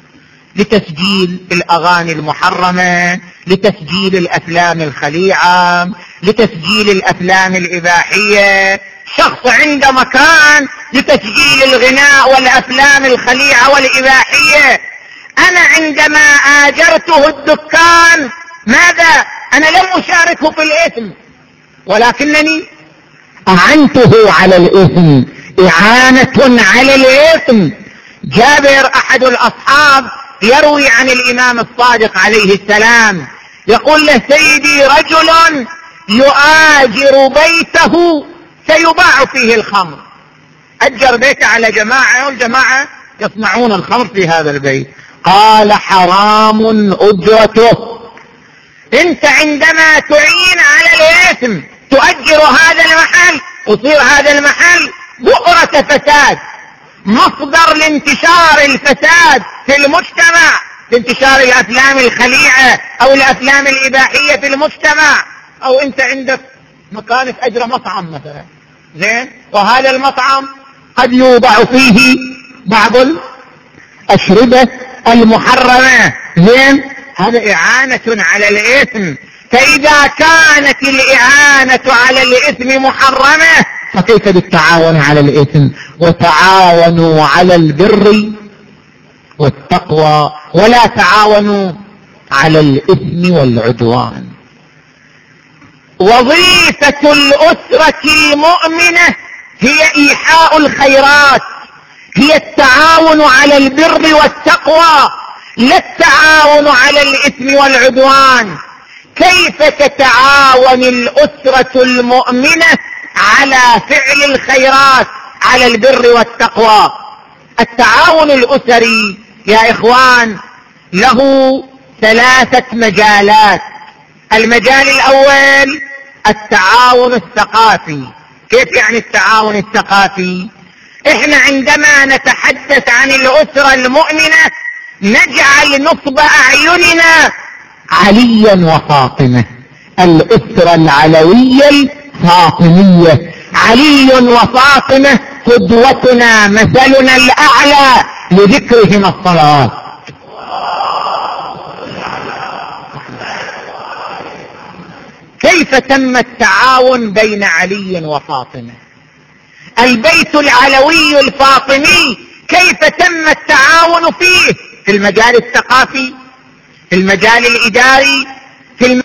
لتسجيل الأغاني المحرمة، لتسجيل الأفلام الخليعة، لتسجيل الأفلام الإباحية. شخص عنده مكان لتسجيل الغناء والأفلام الخليعة والإباحية. أنا عندما آجرته الدكان ماذا؟ أنا لم أشاركه في الإثم، ولكنني أعنته على الإثم، إعانة على الإثم. جابر أحد الأصحاب يروي عن الإمام الصادق عليه السلام يقول له سيدي رجل يؤاجر بيته سيباع فيه الخمر، أجر بيته على جماعة والجماعة يصنعون الخمر في هذا البيت. قال حرام أجرته. أنت عندما تعين على الإثم تؤجر هذا المحل ويصير هذا المحل بؤرة فساد، مصدر لانتشار الفساد في المجتمع، لانتشار الأفلام الخليعة أو الأفلام الإباحية في المجتمع. أو أنت عندك مكان في أجر مطعم مثلا، زين، وهذا المطعم قد يوضع فيه بعض الأشربة المحرمة، زين، هذا إعانة على الإثم. فإذا كانت الإعانة على الإثم محرمة فكيف بالتعاون على الإثم؟ وتعاونوا على البر والتقوى ولا تعاونوا على الإثم والعدوان. وظيفة الأسرة المؤمنة هي إيحاء الخيرات، هي التعاون على البر والتقوى، لا التعاون على الإثم والعدوان. كيف تتعاون الأسرة المؤمنة على فعل الخيرات على البر والتقوى؟ التعاون الأسري يا إخوان له ثلاثة مجالات. المجال الأول التعاون الثقافي. كيف يعني التعاون الثقافي؟ احنا عندما نتحدث عن الأسرة المؤمنة نجعل نصب أعيننا عليا وفاطمة، الأسرة العلوية الفاطمية، علي وفاطمة قدوتنا مثلنا الأعلى لذكرهم الصلوات. كيف تم التعاون بين علي وفاطمة؟ البيت العلوي الفاطمي كيف تم التعاون فيه؟ في المجال الثقافي، في المجال الإداري، في الم...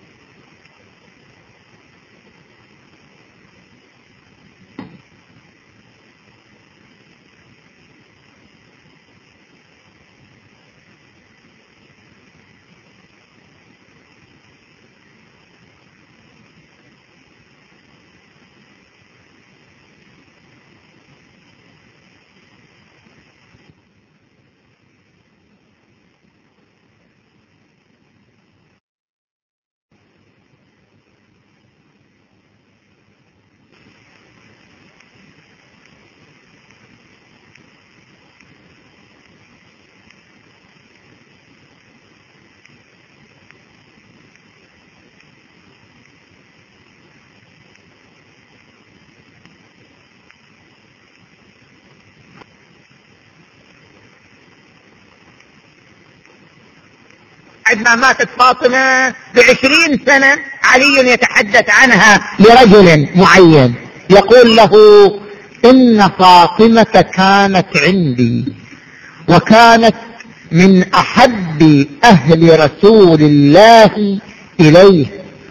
بعد ما ماتت فاطمة بعشرين سنة علي يتحدث عنها لرجل معين، يقول له: إن فاطمة كانت عندي وكانت من أحب أهل رسول الله إليه،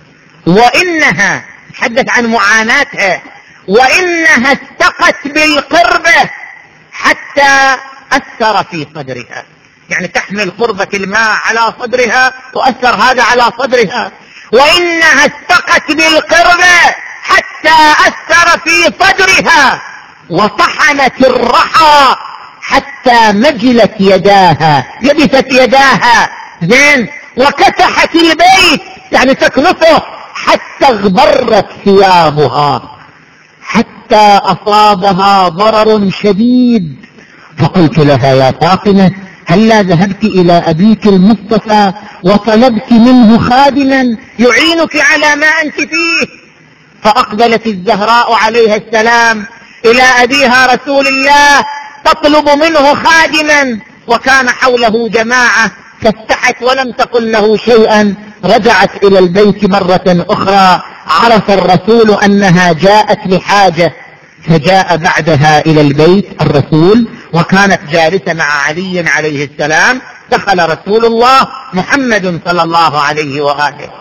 وإنها تحدث عن معاناتها، وإنها استقت بالقربة حتى أثر في صدرها، يعني تحمل قربة الماء على صدرها وأثر هذا على صدرها، وإنها استقت بالقربة حتى أثر في صدرها، وطحنت الرحى حتى مجلت يداها، يبست يداها زين، وكسحت البيت يعني تكنفه حتى اغبرت ثيابها، حتى أصابها ضرر شديد. فقلت لها: يا فاطمة، هلا ذهبت إلى أبيك المصطفى وطلبت منه خادما يعينك على ما أنت فيه؟ فأقبلت الزهراء عليها السلام إلى أبيها رسول الله تطلب منه خادما، وكان حوله جماعة، فاستحت ولم تقل له شيئا. رجعت إلى البيت مرة أخرى، عرف الرسول أنها جاءت لحاجة، فجاء بعدها إلى البيت الرسول، وكانت جالسة مع علي عليه السلام. دخل رسول الله محمد صلى الله عليه وآله،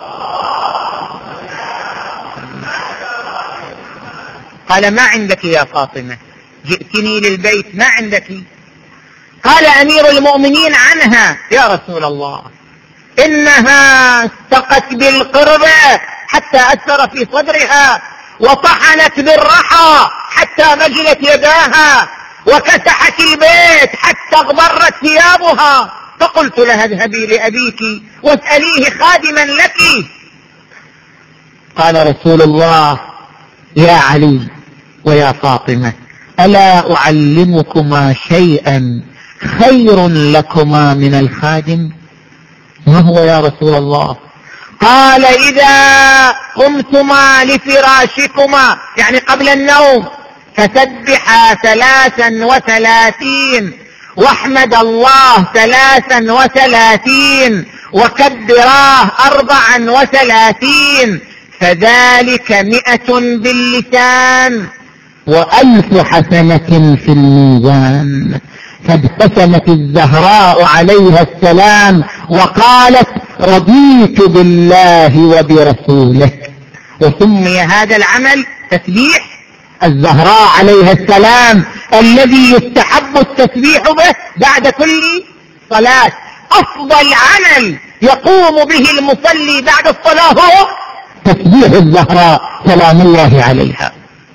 قال: ما عندك يا فاطمة؟ جئتني للبيت، ما عندك؟ قال أمير المؤمنين عنها: يا رسول الله، إنها استقت بالقربة حتى أثر في صدرها، وطحنت بالرحى حتى مجلت يداها، وكسحت البيت حتى اغبرت ثيابها. فقلت لها: اذهبي لأبيك واسأليه خادما لك. قال رسول الله: يا علي ويا فاطمة، ألا أعلمكما شيئا خير لكما من الخادم؟ ما هو يا رسول الله؟ قال: إذا قمتما لفراشكما يعني قبل النوم فسبحا ثلاثا وثلاثين، واحمد الله ثلاثا وثلاثين، وكبراه أربعا وثلاثين، فذلك مئة باللسان وألف حسنة في الميزان. فابتسمت الزهراء عليها السلام وقالت: رضيت بالله وبرسوله. وسمي هذا العمل تسبيح الزهراء عليها السلام، الذي يستحب التسبيح به بعد كل صلاة. أفضل عمل يقوم به المصلي بعد الصلاة هو تسبيح الزهراء سلام الله عليها.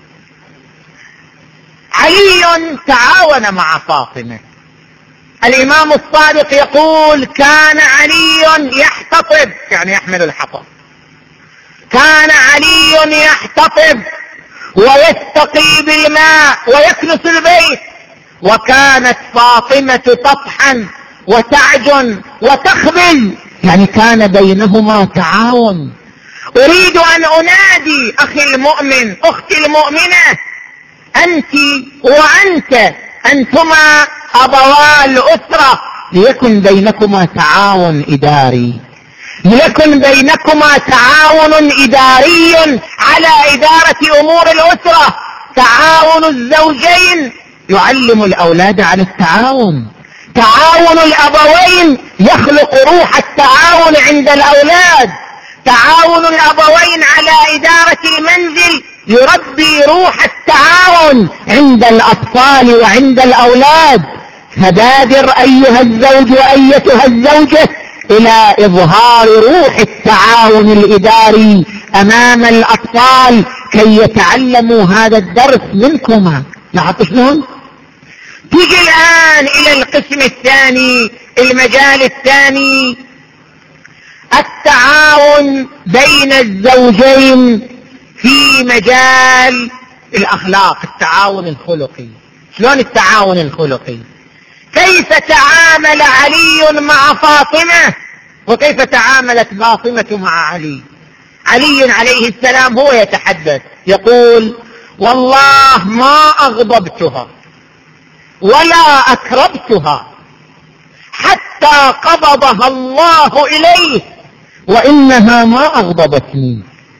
علي تعاون مع فاطمة. الإمام الصادق يقول: كان علي يحتطب يعني يحمل الحطب، كان علي يحتطب ويستقي بالماء ويكنس البيت، وكانت فاطمة تطحن وتعجن وتخبل، يعني كان بينهما تعاون. أريد أن أنادي أخي المؤمن أختي المؤمنة، أنت وأنت أنتما أبوا الأسرة، ليكن بينكما تعاون إداري، ليكن بينكما تعاون إداري على إدارة أمور الأسرة. تعاون الزوجين يعلم الأولاد على التعاون، تعاون الأبوين يخلق روح التعاون عند الأولاد، تعاون الأبوين على إدارة المنزل يربي روح التعاون عند الأطفال وعند الأولاد. فبادر أيها الزوج وأيتها الزوجة إلى إظهار روح التعاون الإداري أمام الأطفال كي يتعلموا هذا الدرس منكما. لاحظت شلون؟ تيجي الآن إلى القسم الثاني، المجال الثاني، التعاون بين الزوجين في مجال الأخلاق، التعاون الخلقي. شلون التعاون الخلقي؟ كيف تعامل علي مع فاطمة وكيف تعاملت فاطمة مع علي؟ علي عليه السلام هو يتحدث يقول: والله ما أغضبتها ولا أكرمتها حتى قبضها الله إليه، وإنها ما أغضبتني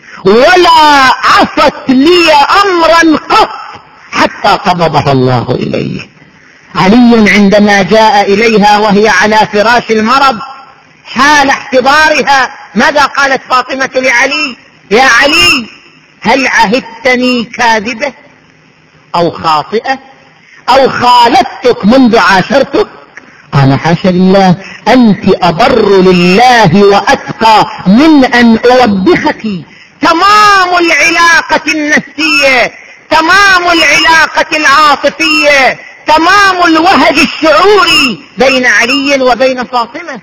ولا عصت لي أمرا قط حتى قبضها الله إليه. علي عندما جاء إليها وهي على فراش المرض حال احتضارها، ماذا قالت فاطمة لعلي؟ يا علي، هل عهدتني كاذبة أو خاطئة أو خالفتك منذ عاشرتك؟ قال: حاشا لله، أنت أبر لله وأتقى من أن أوبخك. تمام العلاقة النفسية، تمام العلاقة العاطفية، تمام الوهج الشعوري بين علي وبين فاطمة.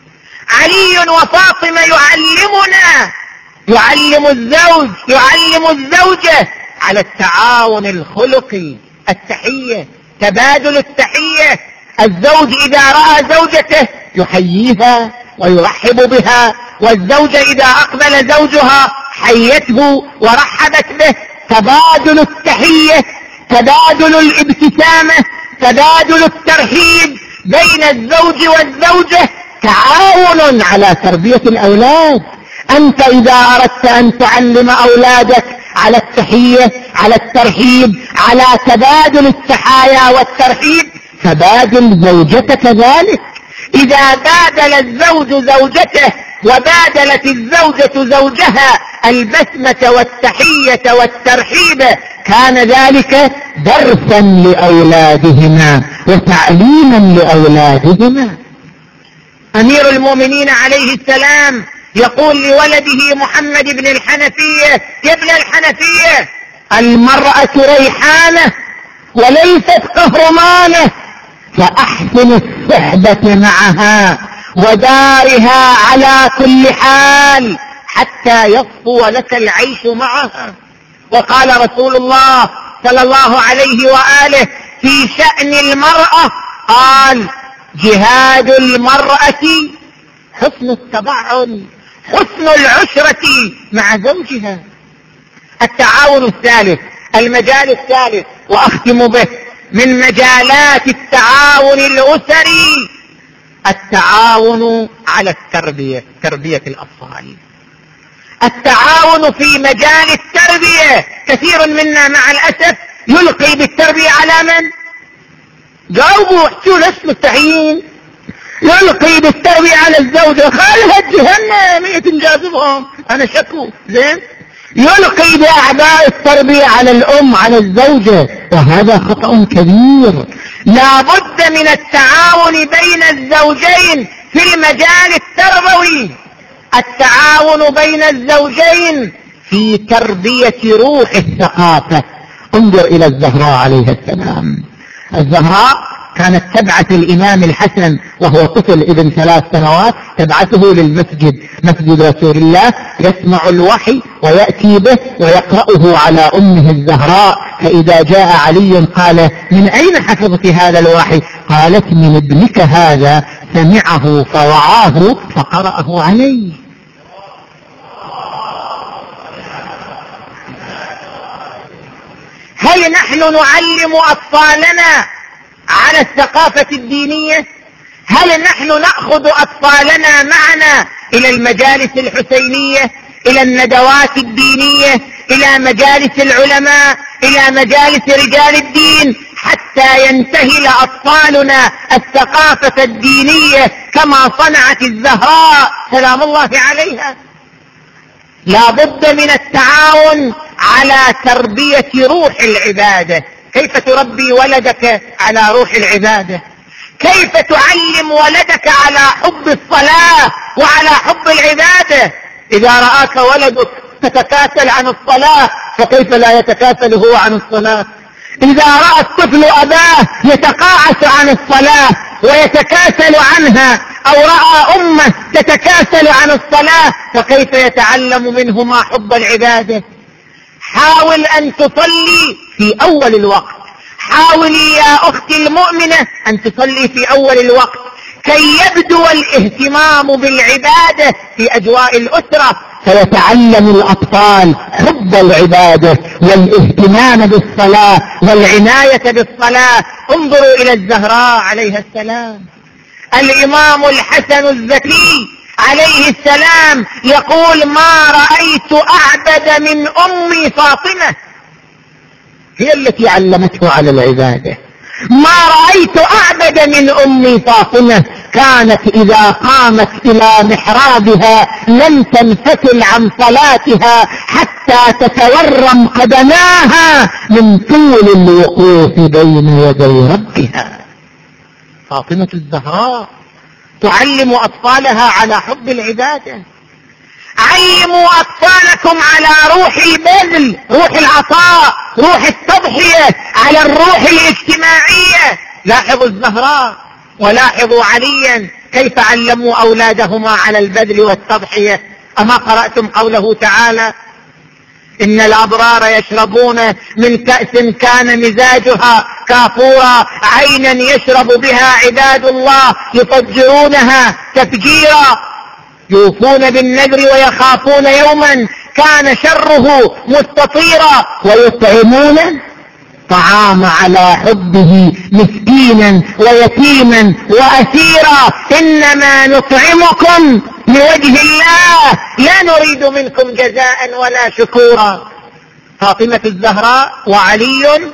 علي وفاطمة يعلمنا، يعلم الزوج، يعلم الزوجة على التعاون الخلقي، التحية، تبادل التحية. الزوج إذا رأى زوجته يحييها ويرحب بها، والزوجة إذا أقبل زوجها حيته ورحبت به. تبادل التحية، تبادل الابتسامة، تبادل الترحيب بين الزوج والزوجة تعاون على تربية الأولاد. أنت إذا أردت أن تعلم أولادك على التحية، على الترحيب، على تبادل التحايا والترحيب، فبادل زوجتك ذلك. إذا بادل الزوج زوجته وبادلت الزوجة زوجها البسمة والتحية والترحيب، كان ذلك درسا لأولادهما وتعليما لأولادهما. أمير المؤمنين عليه السلام يقول لولده محمد بن الحنفية: يا ابن الحنفية، المرأة ريحانة وليست قهرمانة، فأحسن الصحبة معها ودارها على كل حال حتى يصفو لك العيش معها. وقال رسول الله صلى الله عليه وآله في شأن المرأة، قال: جهاد المرأة حسن التبعل، حسن العشرة مع زوجها. التعاون الثالث، المجال الثالث وأختم به من مجالات التعاون الأسري، التعاون على التربية، تربية الأطفال. التعاون في مجال التربية، كثير منا مع الأسف يلقي بالتربية على من؟ جاوبوا، احكوا ليش مستحيين. يلقي بالتربية على الزوجة، خالها جهنم تنجازبهم، أنا شكو زين. يلقي بأعباء التربية على الأم، على الزوجة، وهذا خطأ كبير. لا بد من التعاون بين الزوجين في المجال التربوي، التعاون بين الزوجين في تربية روح الثقافة. انظر إلى الزهراء عليها السلام. الزهراء كانت تبعث الإمام الحسن وهو طفل ابن ثلاث سنوات، تبعثه للمسجد، مسجد رسول الله، يسمع الوحي ويأتي به ويقرأه على أمه الزهراء. فإذا جاء علي قال: من أين حفظت هذا الوحي؟ قالت: من ابنك هذا، سمعه فوعاه فقرأه عليه. هل نحن نعلم أطفالنا على الثقافة الدينية؟ هل نحن نأخذ أطفالنا معنا إلى المجالس الحسينية، إلى الندوات الدينية، إلى مجالس العلماء، إلى مجالس رجال الدين، حتى ينتهي أطفالنا الثقافة الدينية كما صنعت الزهراء سلام الله عليها؟ لا بد من التعاون على تربية روح العبادة. كيف تربي ولدك على روح العبادة؟ كيف تعلم ولدك على حب الصلاة وعلى حب العبادة؟ إذا رآك ولدك تتكاسل عن الصلاة فكيف لا يتكاسل هو عن الصلاة؟ إذا رأى الطفل أباه يتقاعس عن الصلاة ويتكاسل عنها، أو رأى أمه تتكاسل عن الصلاة، فكيف يتعلم منهما حب العبادة؟ حاول أن تصلي في أول الوقت. حاولي يا أختي المؤمنة أن تصلي في أول الوقت كي يبدو الاهتمام بالعبادة في أجواء الأسرة، فيتعلم الأطفال حب العبادة والاهتمام بالصلاة والعناية بالصلاة. انظروا إلى الزهراء عليها السلام. الإمام الحسن الزكي عليه السلام يقول: ما رأيت أعبد من أمي فاطمة. هي التي علمته على العبادة. ما رأيت أعبد من أمي فاطمة، كانت إذا قامت إلى محرابها لن تنفتل عن صلاتها حتى تتورم قدماها من طول الوقوف بين يدي ربها. فاطمة الزهراء تعلم أطفالها على حب العبادة. علموا أطفالكم على روح البذل، روح العطاء، روح التضحية، على الروح الاجتماعية. لاحظوا الزهراء ولاحظوا عليا كيف علموا أولادهما على البذل والتضحية. أما قرأتم قوله تعالى: إن الأبرار يشربون من كأس كان مزاجها كافورا عينا يشرب بها عباد الله يفجرونها تفجيرا يوفون بالنذر ويخافون يوما كان شره مستطيرا ويطعمون طعام على حبه مسكينا ويتيما وأسيرا إنما نطعمكم لوجه الله لا نريد منكم جزاء ولا شكورا. فاطمة الزهراء وعلي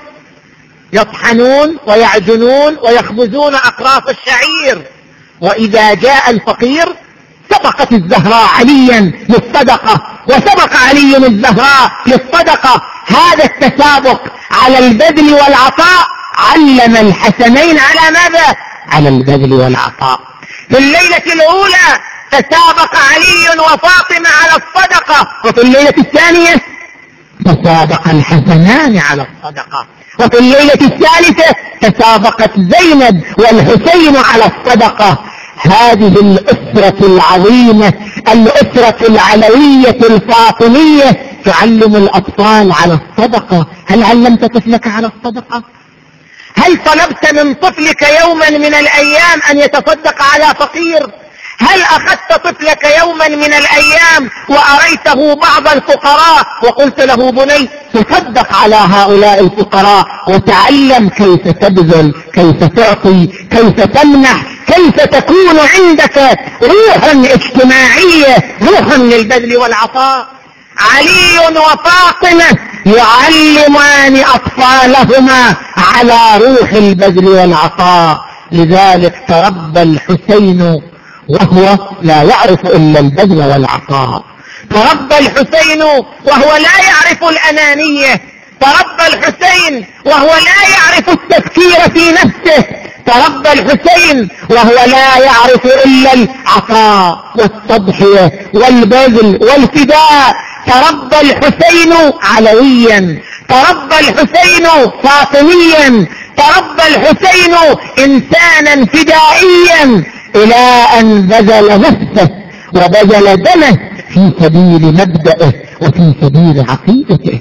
يطحنون ويعجنون ويخبزون أقراص الشعير، وإذا جاء الفقير سبقت الزهراء عليا للصدقة وسبق علي الزهراء للصدقة. هذا التسابق على البذل والعطاء علم الحسنين على ماذا؟ على البذل والعطاء. في الليلة الأولى تسابق علي وفاطمة على الصدقة، وفي الليلة الثانية تسابق الحسنان على الصدقة، وفي الليلة الثالثة تسابقت زينب والحسين على الصدقة. هذه الأسرة العظيمة، الأسرة العلوية الفاطمية، تعلم الأطفال على الصدقة. هل علمت طفلك على الصدقة؟ هل طلبت من طفلك يوما من الأيام أن يتصدق على فقير؟ هل أخذت طفلك يوما من الأيام وأريته بعض الفقراء وقلت له: بني تصدق على هؤلاء الفقراء وتعلم كيف تبذل، كيف تعطي، كيف تمنح، كيف تكون عندك روحا اجتماعية، روحا للبذل والعطاء. علي وفاطمة يعلمان أطفالهما على روح البذل والعطاء. لذلك تربى الحسين وهو لا يعرف إلا البذل والعطاء. تربى الحسين وهو لا يعرف الأنانية. تربى الحسين وهو لا يعرف التفكير في نفسه. تربى الحسين وهو لا يعرف إلا العطاء والتضحية والبذل والفداء. تربى الحسين علويا، تربى الحسين فاطميا، تربى الحسين إنسانا فدائيا، إلى أن بذل نفسه وبذل دمه في سبيل مبدأه وفي سبيل عقيدته.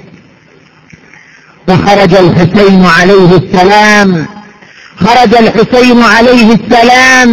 وخرج الحسين عليه السلام خرج الحسين عليه السلام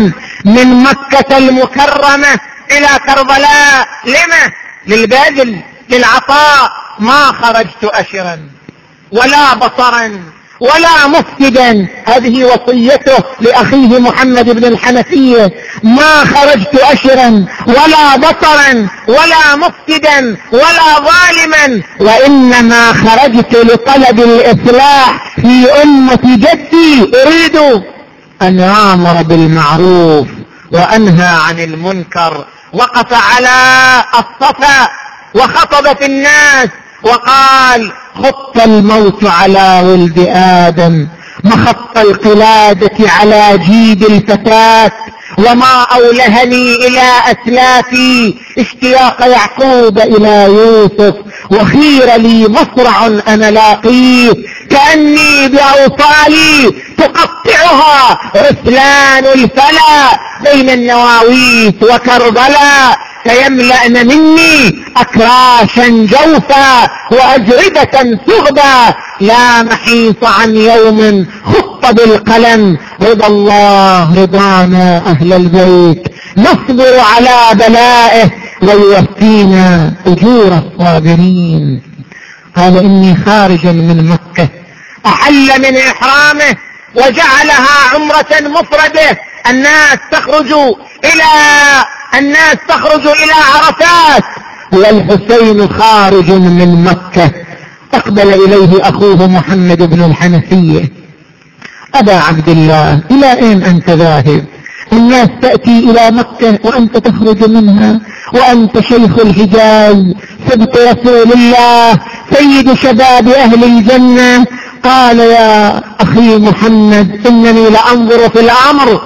من مكة المكرمة إلى كربلاء. لما؟ للبذل، للعطاء. ما خرجت أشرا ولا بصرا ولا مفسدا. هذه وصيته لأخيه محمد بن الحنفية: ما خرجت أشرا ولا بصرا ولا مفسدا ولا ظالما، وإنما خرجت لطلب الإصلاح في أمة جدي. أريد أن آمر بالمعروف وأنهى عن المنكر. وقف على الصفا وخطب في الناس وقال: خط الموت على ولد آدم، مخط القلادة على جيد الفتاة، وما أولهني إلى أسلافي اشتياق يعقوب إلى يوسف، وخير لي مصرع أنا لاقيه، كأني بأوصالي تقطعها رسلان الفلا بين النواويس وكربلاء، فيملأن مني أكراشا جوفا وأجربة ثغبا، لا محيص عن يوم خط بالقلم، رضا الله رضانا أهل البيت، نصبر على بلائه ويوفينا أجور الصابرين. قال: إني خارج من مكة. أحل من إحرامه وجعلها عمرة مفردة. الناس تخرج إلى الناس تخرج إلى عرفات والحسين خارج من مكة. أقبل إليه أخوه محمد بن الحنفية: أبا عبد الله، إلى أين أنت ذاهب؟ الناس تأتي إلى مكة وأنت تخرج منها، وأنت شيخ الحجاز، سبط رسول الله، سيد شباب أهل الجنة. قال: يا أخي محمد، إنني لأنظر في الأمر.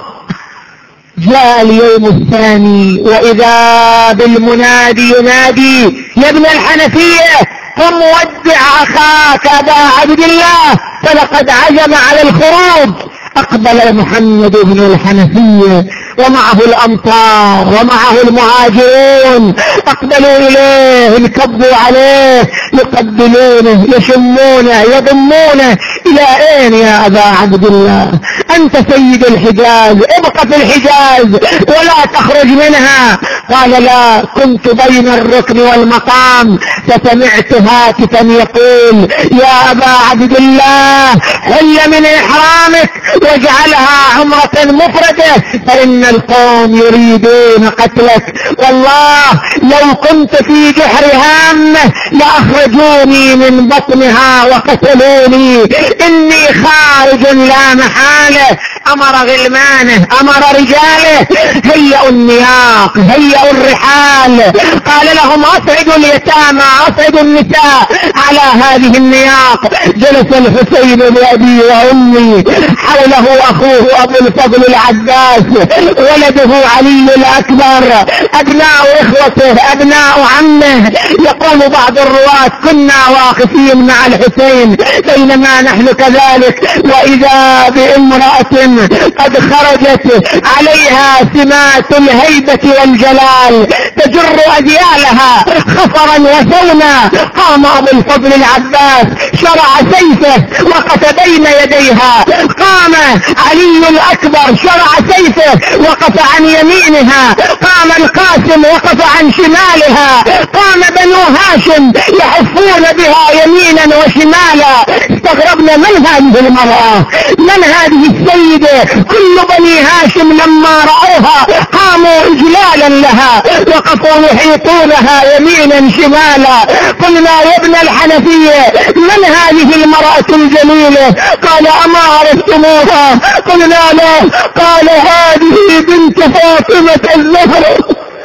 جاء اليوم الثاني وإذا بالمنادي ينادي: يا ابن الحنفية، قم ودع أخاك أبا عبد الله فلقد عزم على الخروج. أقبل محمد بن الحنفية ومعه الأمطار ومعه المهاجرون، أقبلوا إليه، انكبوا عليه، يقبلونه، يشمونه، يضمونه. إلى أين يا أبا عبد الله؟ أنت سيد الحجاز، ابق في الحجاز ولا تخرج منها. قال: لا، كنت بين الركن والمقام فسمعت هاتفا يقول: يا أبا عبد الله، حل من إحرامك واجعلها عمرة مفردة، فإن القوم يريدون قتلك. والله لو كنت في جحر هامة لأخرجوني من بطنها وقتلوني. إني خارج لا محالة. أمر غلمانه، أمر رجاله: هيئوا النياق، هيئوا الرحال. قال لهم: أصعدوا اليتامى، أصعدوا النساء على هذه النياق. جلس الحسين بأبي وأمي، حوله أخوه أبو الفضل العباس، ولده علي الأكبر، أبناء إخوته، أبناء عمه. يقول بعض الرواة: كنا واقفين مع الحسين بينما نحن كذلك، وإذا بامرأة قد خرجت عليها سمات الهيبة والجلال تجر أذيالها خفرا وثونا. قام أبو الفضل العباس، شرع سيفه، وقف بين يديها. قام علي الأكبر، شرع سيفه، وقف عن يمينها. قام القاسم، وقف عن شمالها. قام بنو هاشم يحفون بها يمينا وشمالا. استغربنا: من هذه المرأة؟ من هذه السيدة؟ كل بني هاشم لما رأوها قاموا إجلالا لها، وقفوا يحيطونها يمينا شمالا. قلنا: يا ابن الحنفية، من هذه المرأة الجميلة؟ قال: أما عرفتموها؟ قلنا: لا. قال: هذه بنت فاطمة الزهراء.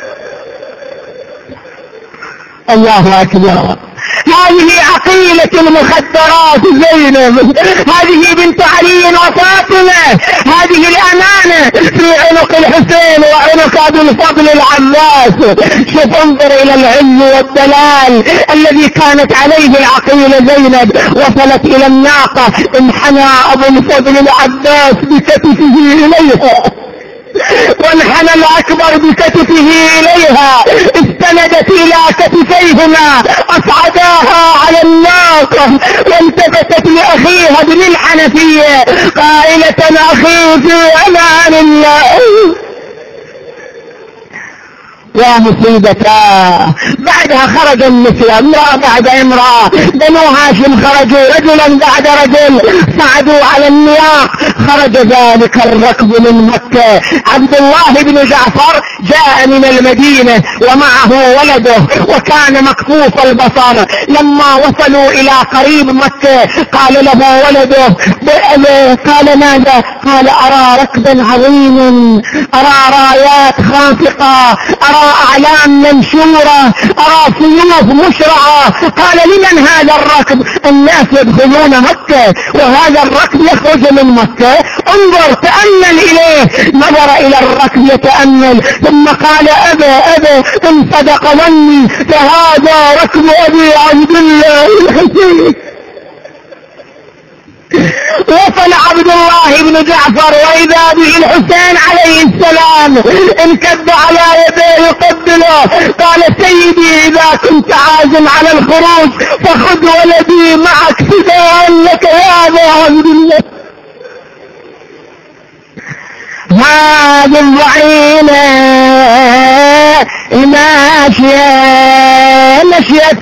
الله أكبر. هذه عقيلة المخدرات زينب، هذه بنت علي وفاطمة، هذه الأمانة في عنق الحسين وعنق أبي الفضل العباس. شوف، انظر إلى العلم والدلال الذي كانت عليه العقيلة زينب. وصلت إلى الناقة، انحنى أبو الفضل العباس بكتفه إليها، وانحنى الأكبر بكتفه إليها، استندت إلى كتفيهما، أصعداها على الناقة، والتفتت لأخيها ابن الحنفية قائلة: أخي في أمان الله. يا مصيبتاه. بعدها خرج النساء امرأة بعد امرأة، بنو هاشم خرجوا رجلا بعد رجل صعدوا على النياق. خرج ذلك الركب من مكة. عبد الله بن جعفر جاء من المدينة ومعه ولده وكان مكفوف البصر. لما وصلوا الى قريب مكة قال له ولده قال ماذا؟ قال ارى ركبا عظيما، ارى رايات خافقة، ارى اعلام منشورة، ارى سيوف مشرعة. قال لمن هذا الركب؟ الناس يدخلون مكة وهذا الركب يخرج من مكة. انظر تأمل اليه. نظر الى الركب يتأمل ثم قال ابا ابا ان صدق ظني فهذا ركب ابي عبد الله الحسين. وصل عبد الله بن جعفر واذا به الحسين عليه السلام انكب على يديه يقبله. قال سيدي اذا كنت عازم على الخروج فخذ ولدي معك فداء لك يا ابا عبد الله. هذه الضعينة الماشية مشيت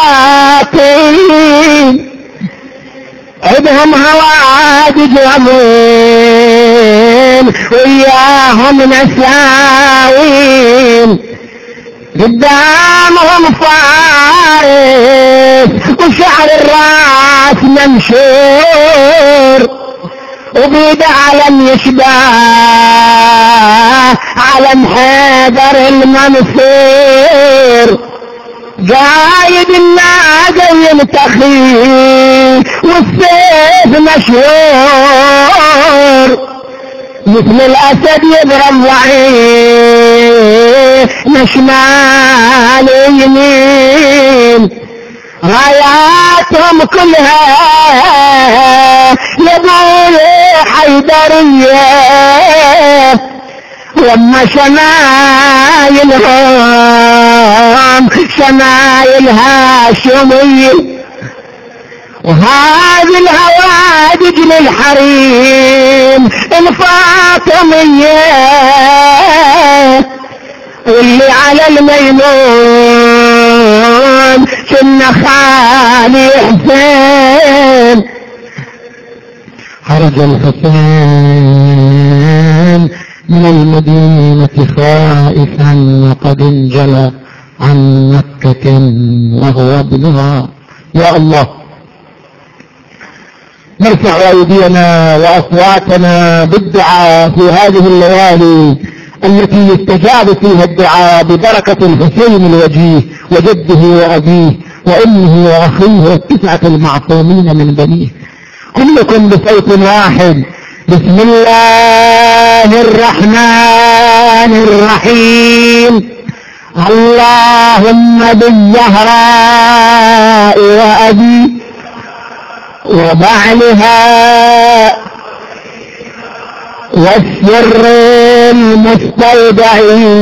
ثلاثين عدهم هوادج ومين وياهم نساوين قدامهم فارس وشعر الراس منشور وبيد علم يشبه علم حيدر المنصور. قايد الناقة ينتخي والسيف مشهور مثل الاسد يضرب ضعيف شمال يمين. راياتهم كلها يقول حيدرية وما شمايلهم شمايل هاشمية. وهذه الهوادج للحريم الفاطمية واللي على الميمون كنا خالي حسين. خرج الحسين من المدينة خائفا وقد انجلى عن مكة وهو ابنها. يا الله نرفع أيدينا وأصواتنا بالدعاء في هذه الليالي التي يستجاب فيها الدعاء ببركة الحسين الوجيه وجده وأبيه وأمه وأخيه والتسعة المعصومين من بنيه. كلكم بصوت واحد بسم الله الرحمن الرحيم. اللهم بالزهراء وأبي وبعلها والسر المستودع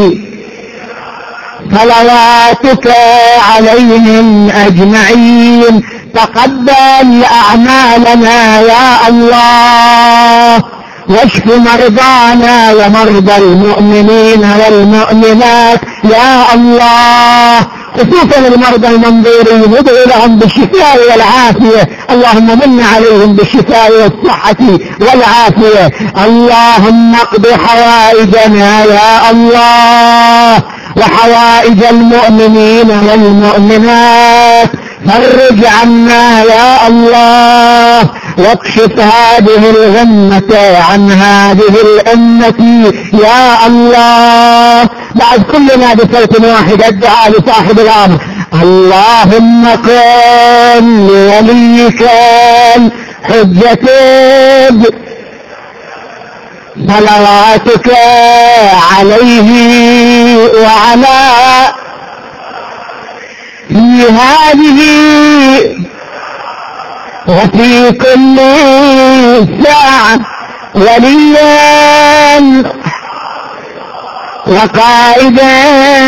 صلواتك عليهم أجمعين. تقبل أعمالنا يا الله واشف مرضانا ومرضى المؤمنين والمؤمنات يا الله، خصوصا المرضى المنظورين ندعو لهم بالشفاء والعافية. اللهم من عليهم بالشفاء والصحة والعافية. اللهم اقض حوائجنا يا الله وحوائج المؤمنين والمؤمنات. فرج عنا يا الله واكشف هذه الغمة عن هذه الأمة يا الله. بعد كلنا بصوت واحد الدعاء لصاحب الأمر. اللهم كن لوليك حجة صلواتك عليه وعلى في هذه وفي كل ساعة وليا وقائدا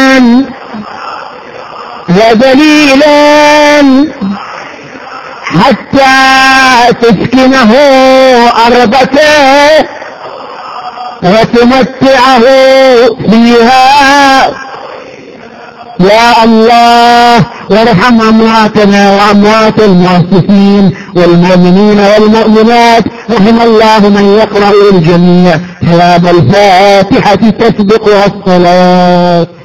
ودليلا حتى تسكنه أرضته وتمتعه فيها يا الله وارحم أمواتنا وأموات المؤسسين والمؤمنين والمؤمنات. رحم الله من يقرأ الجميع ثواب الفاتحة تسبقها الصلاة.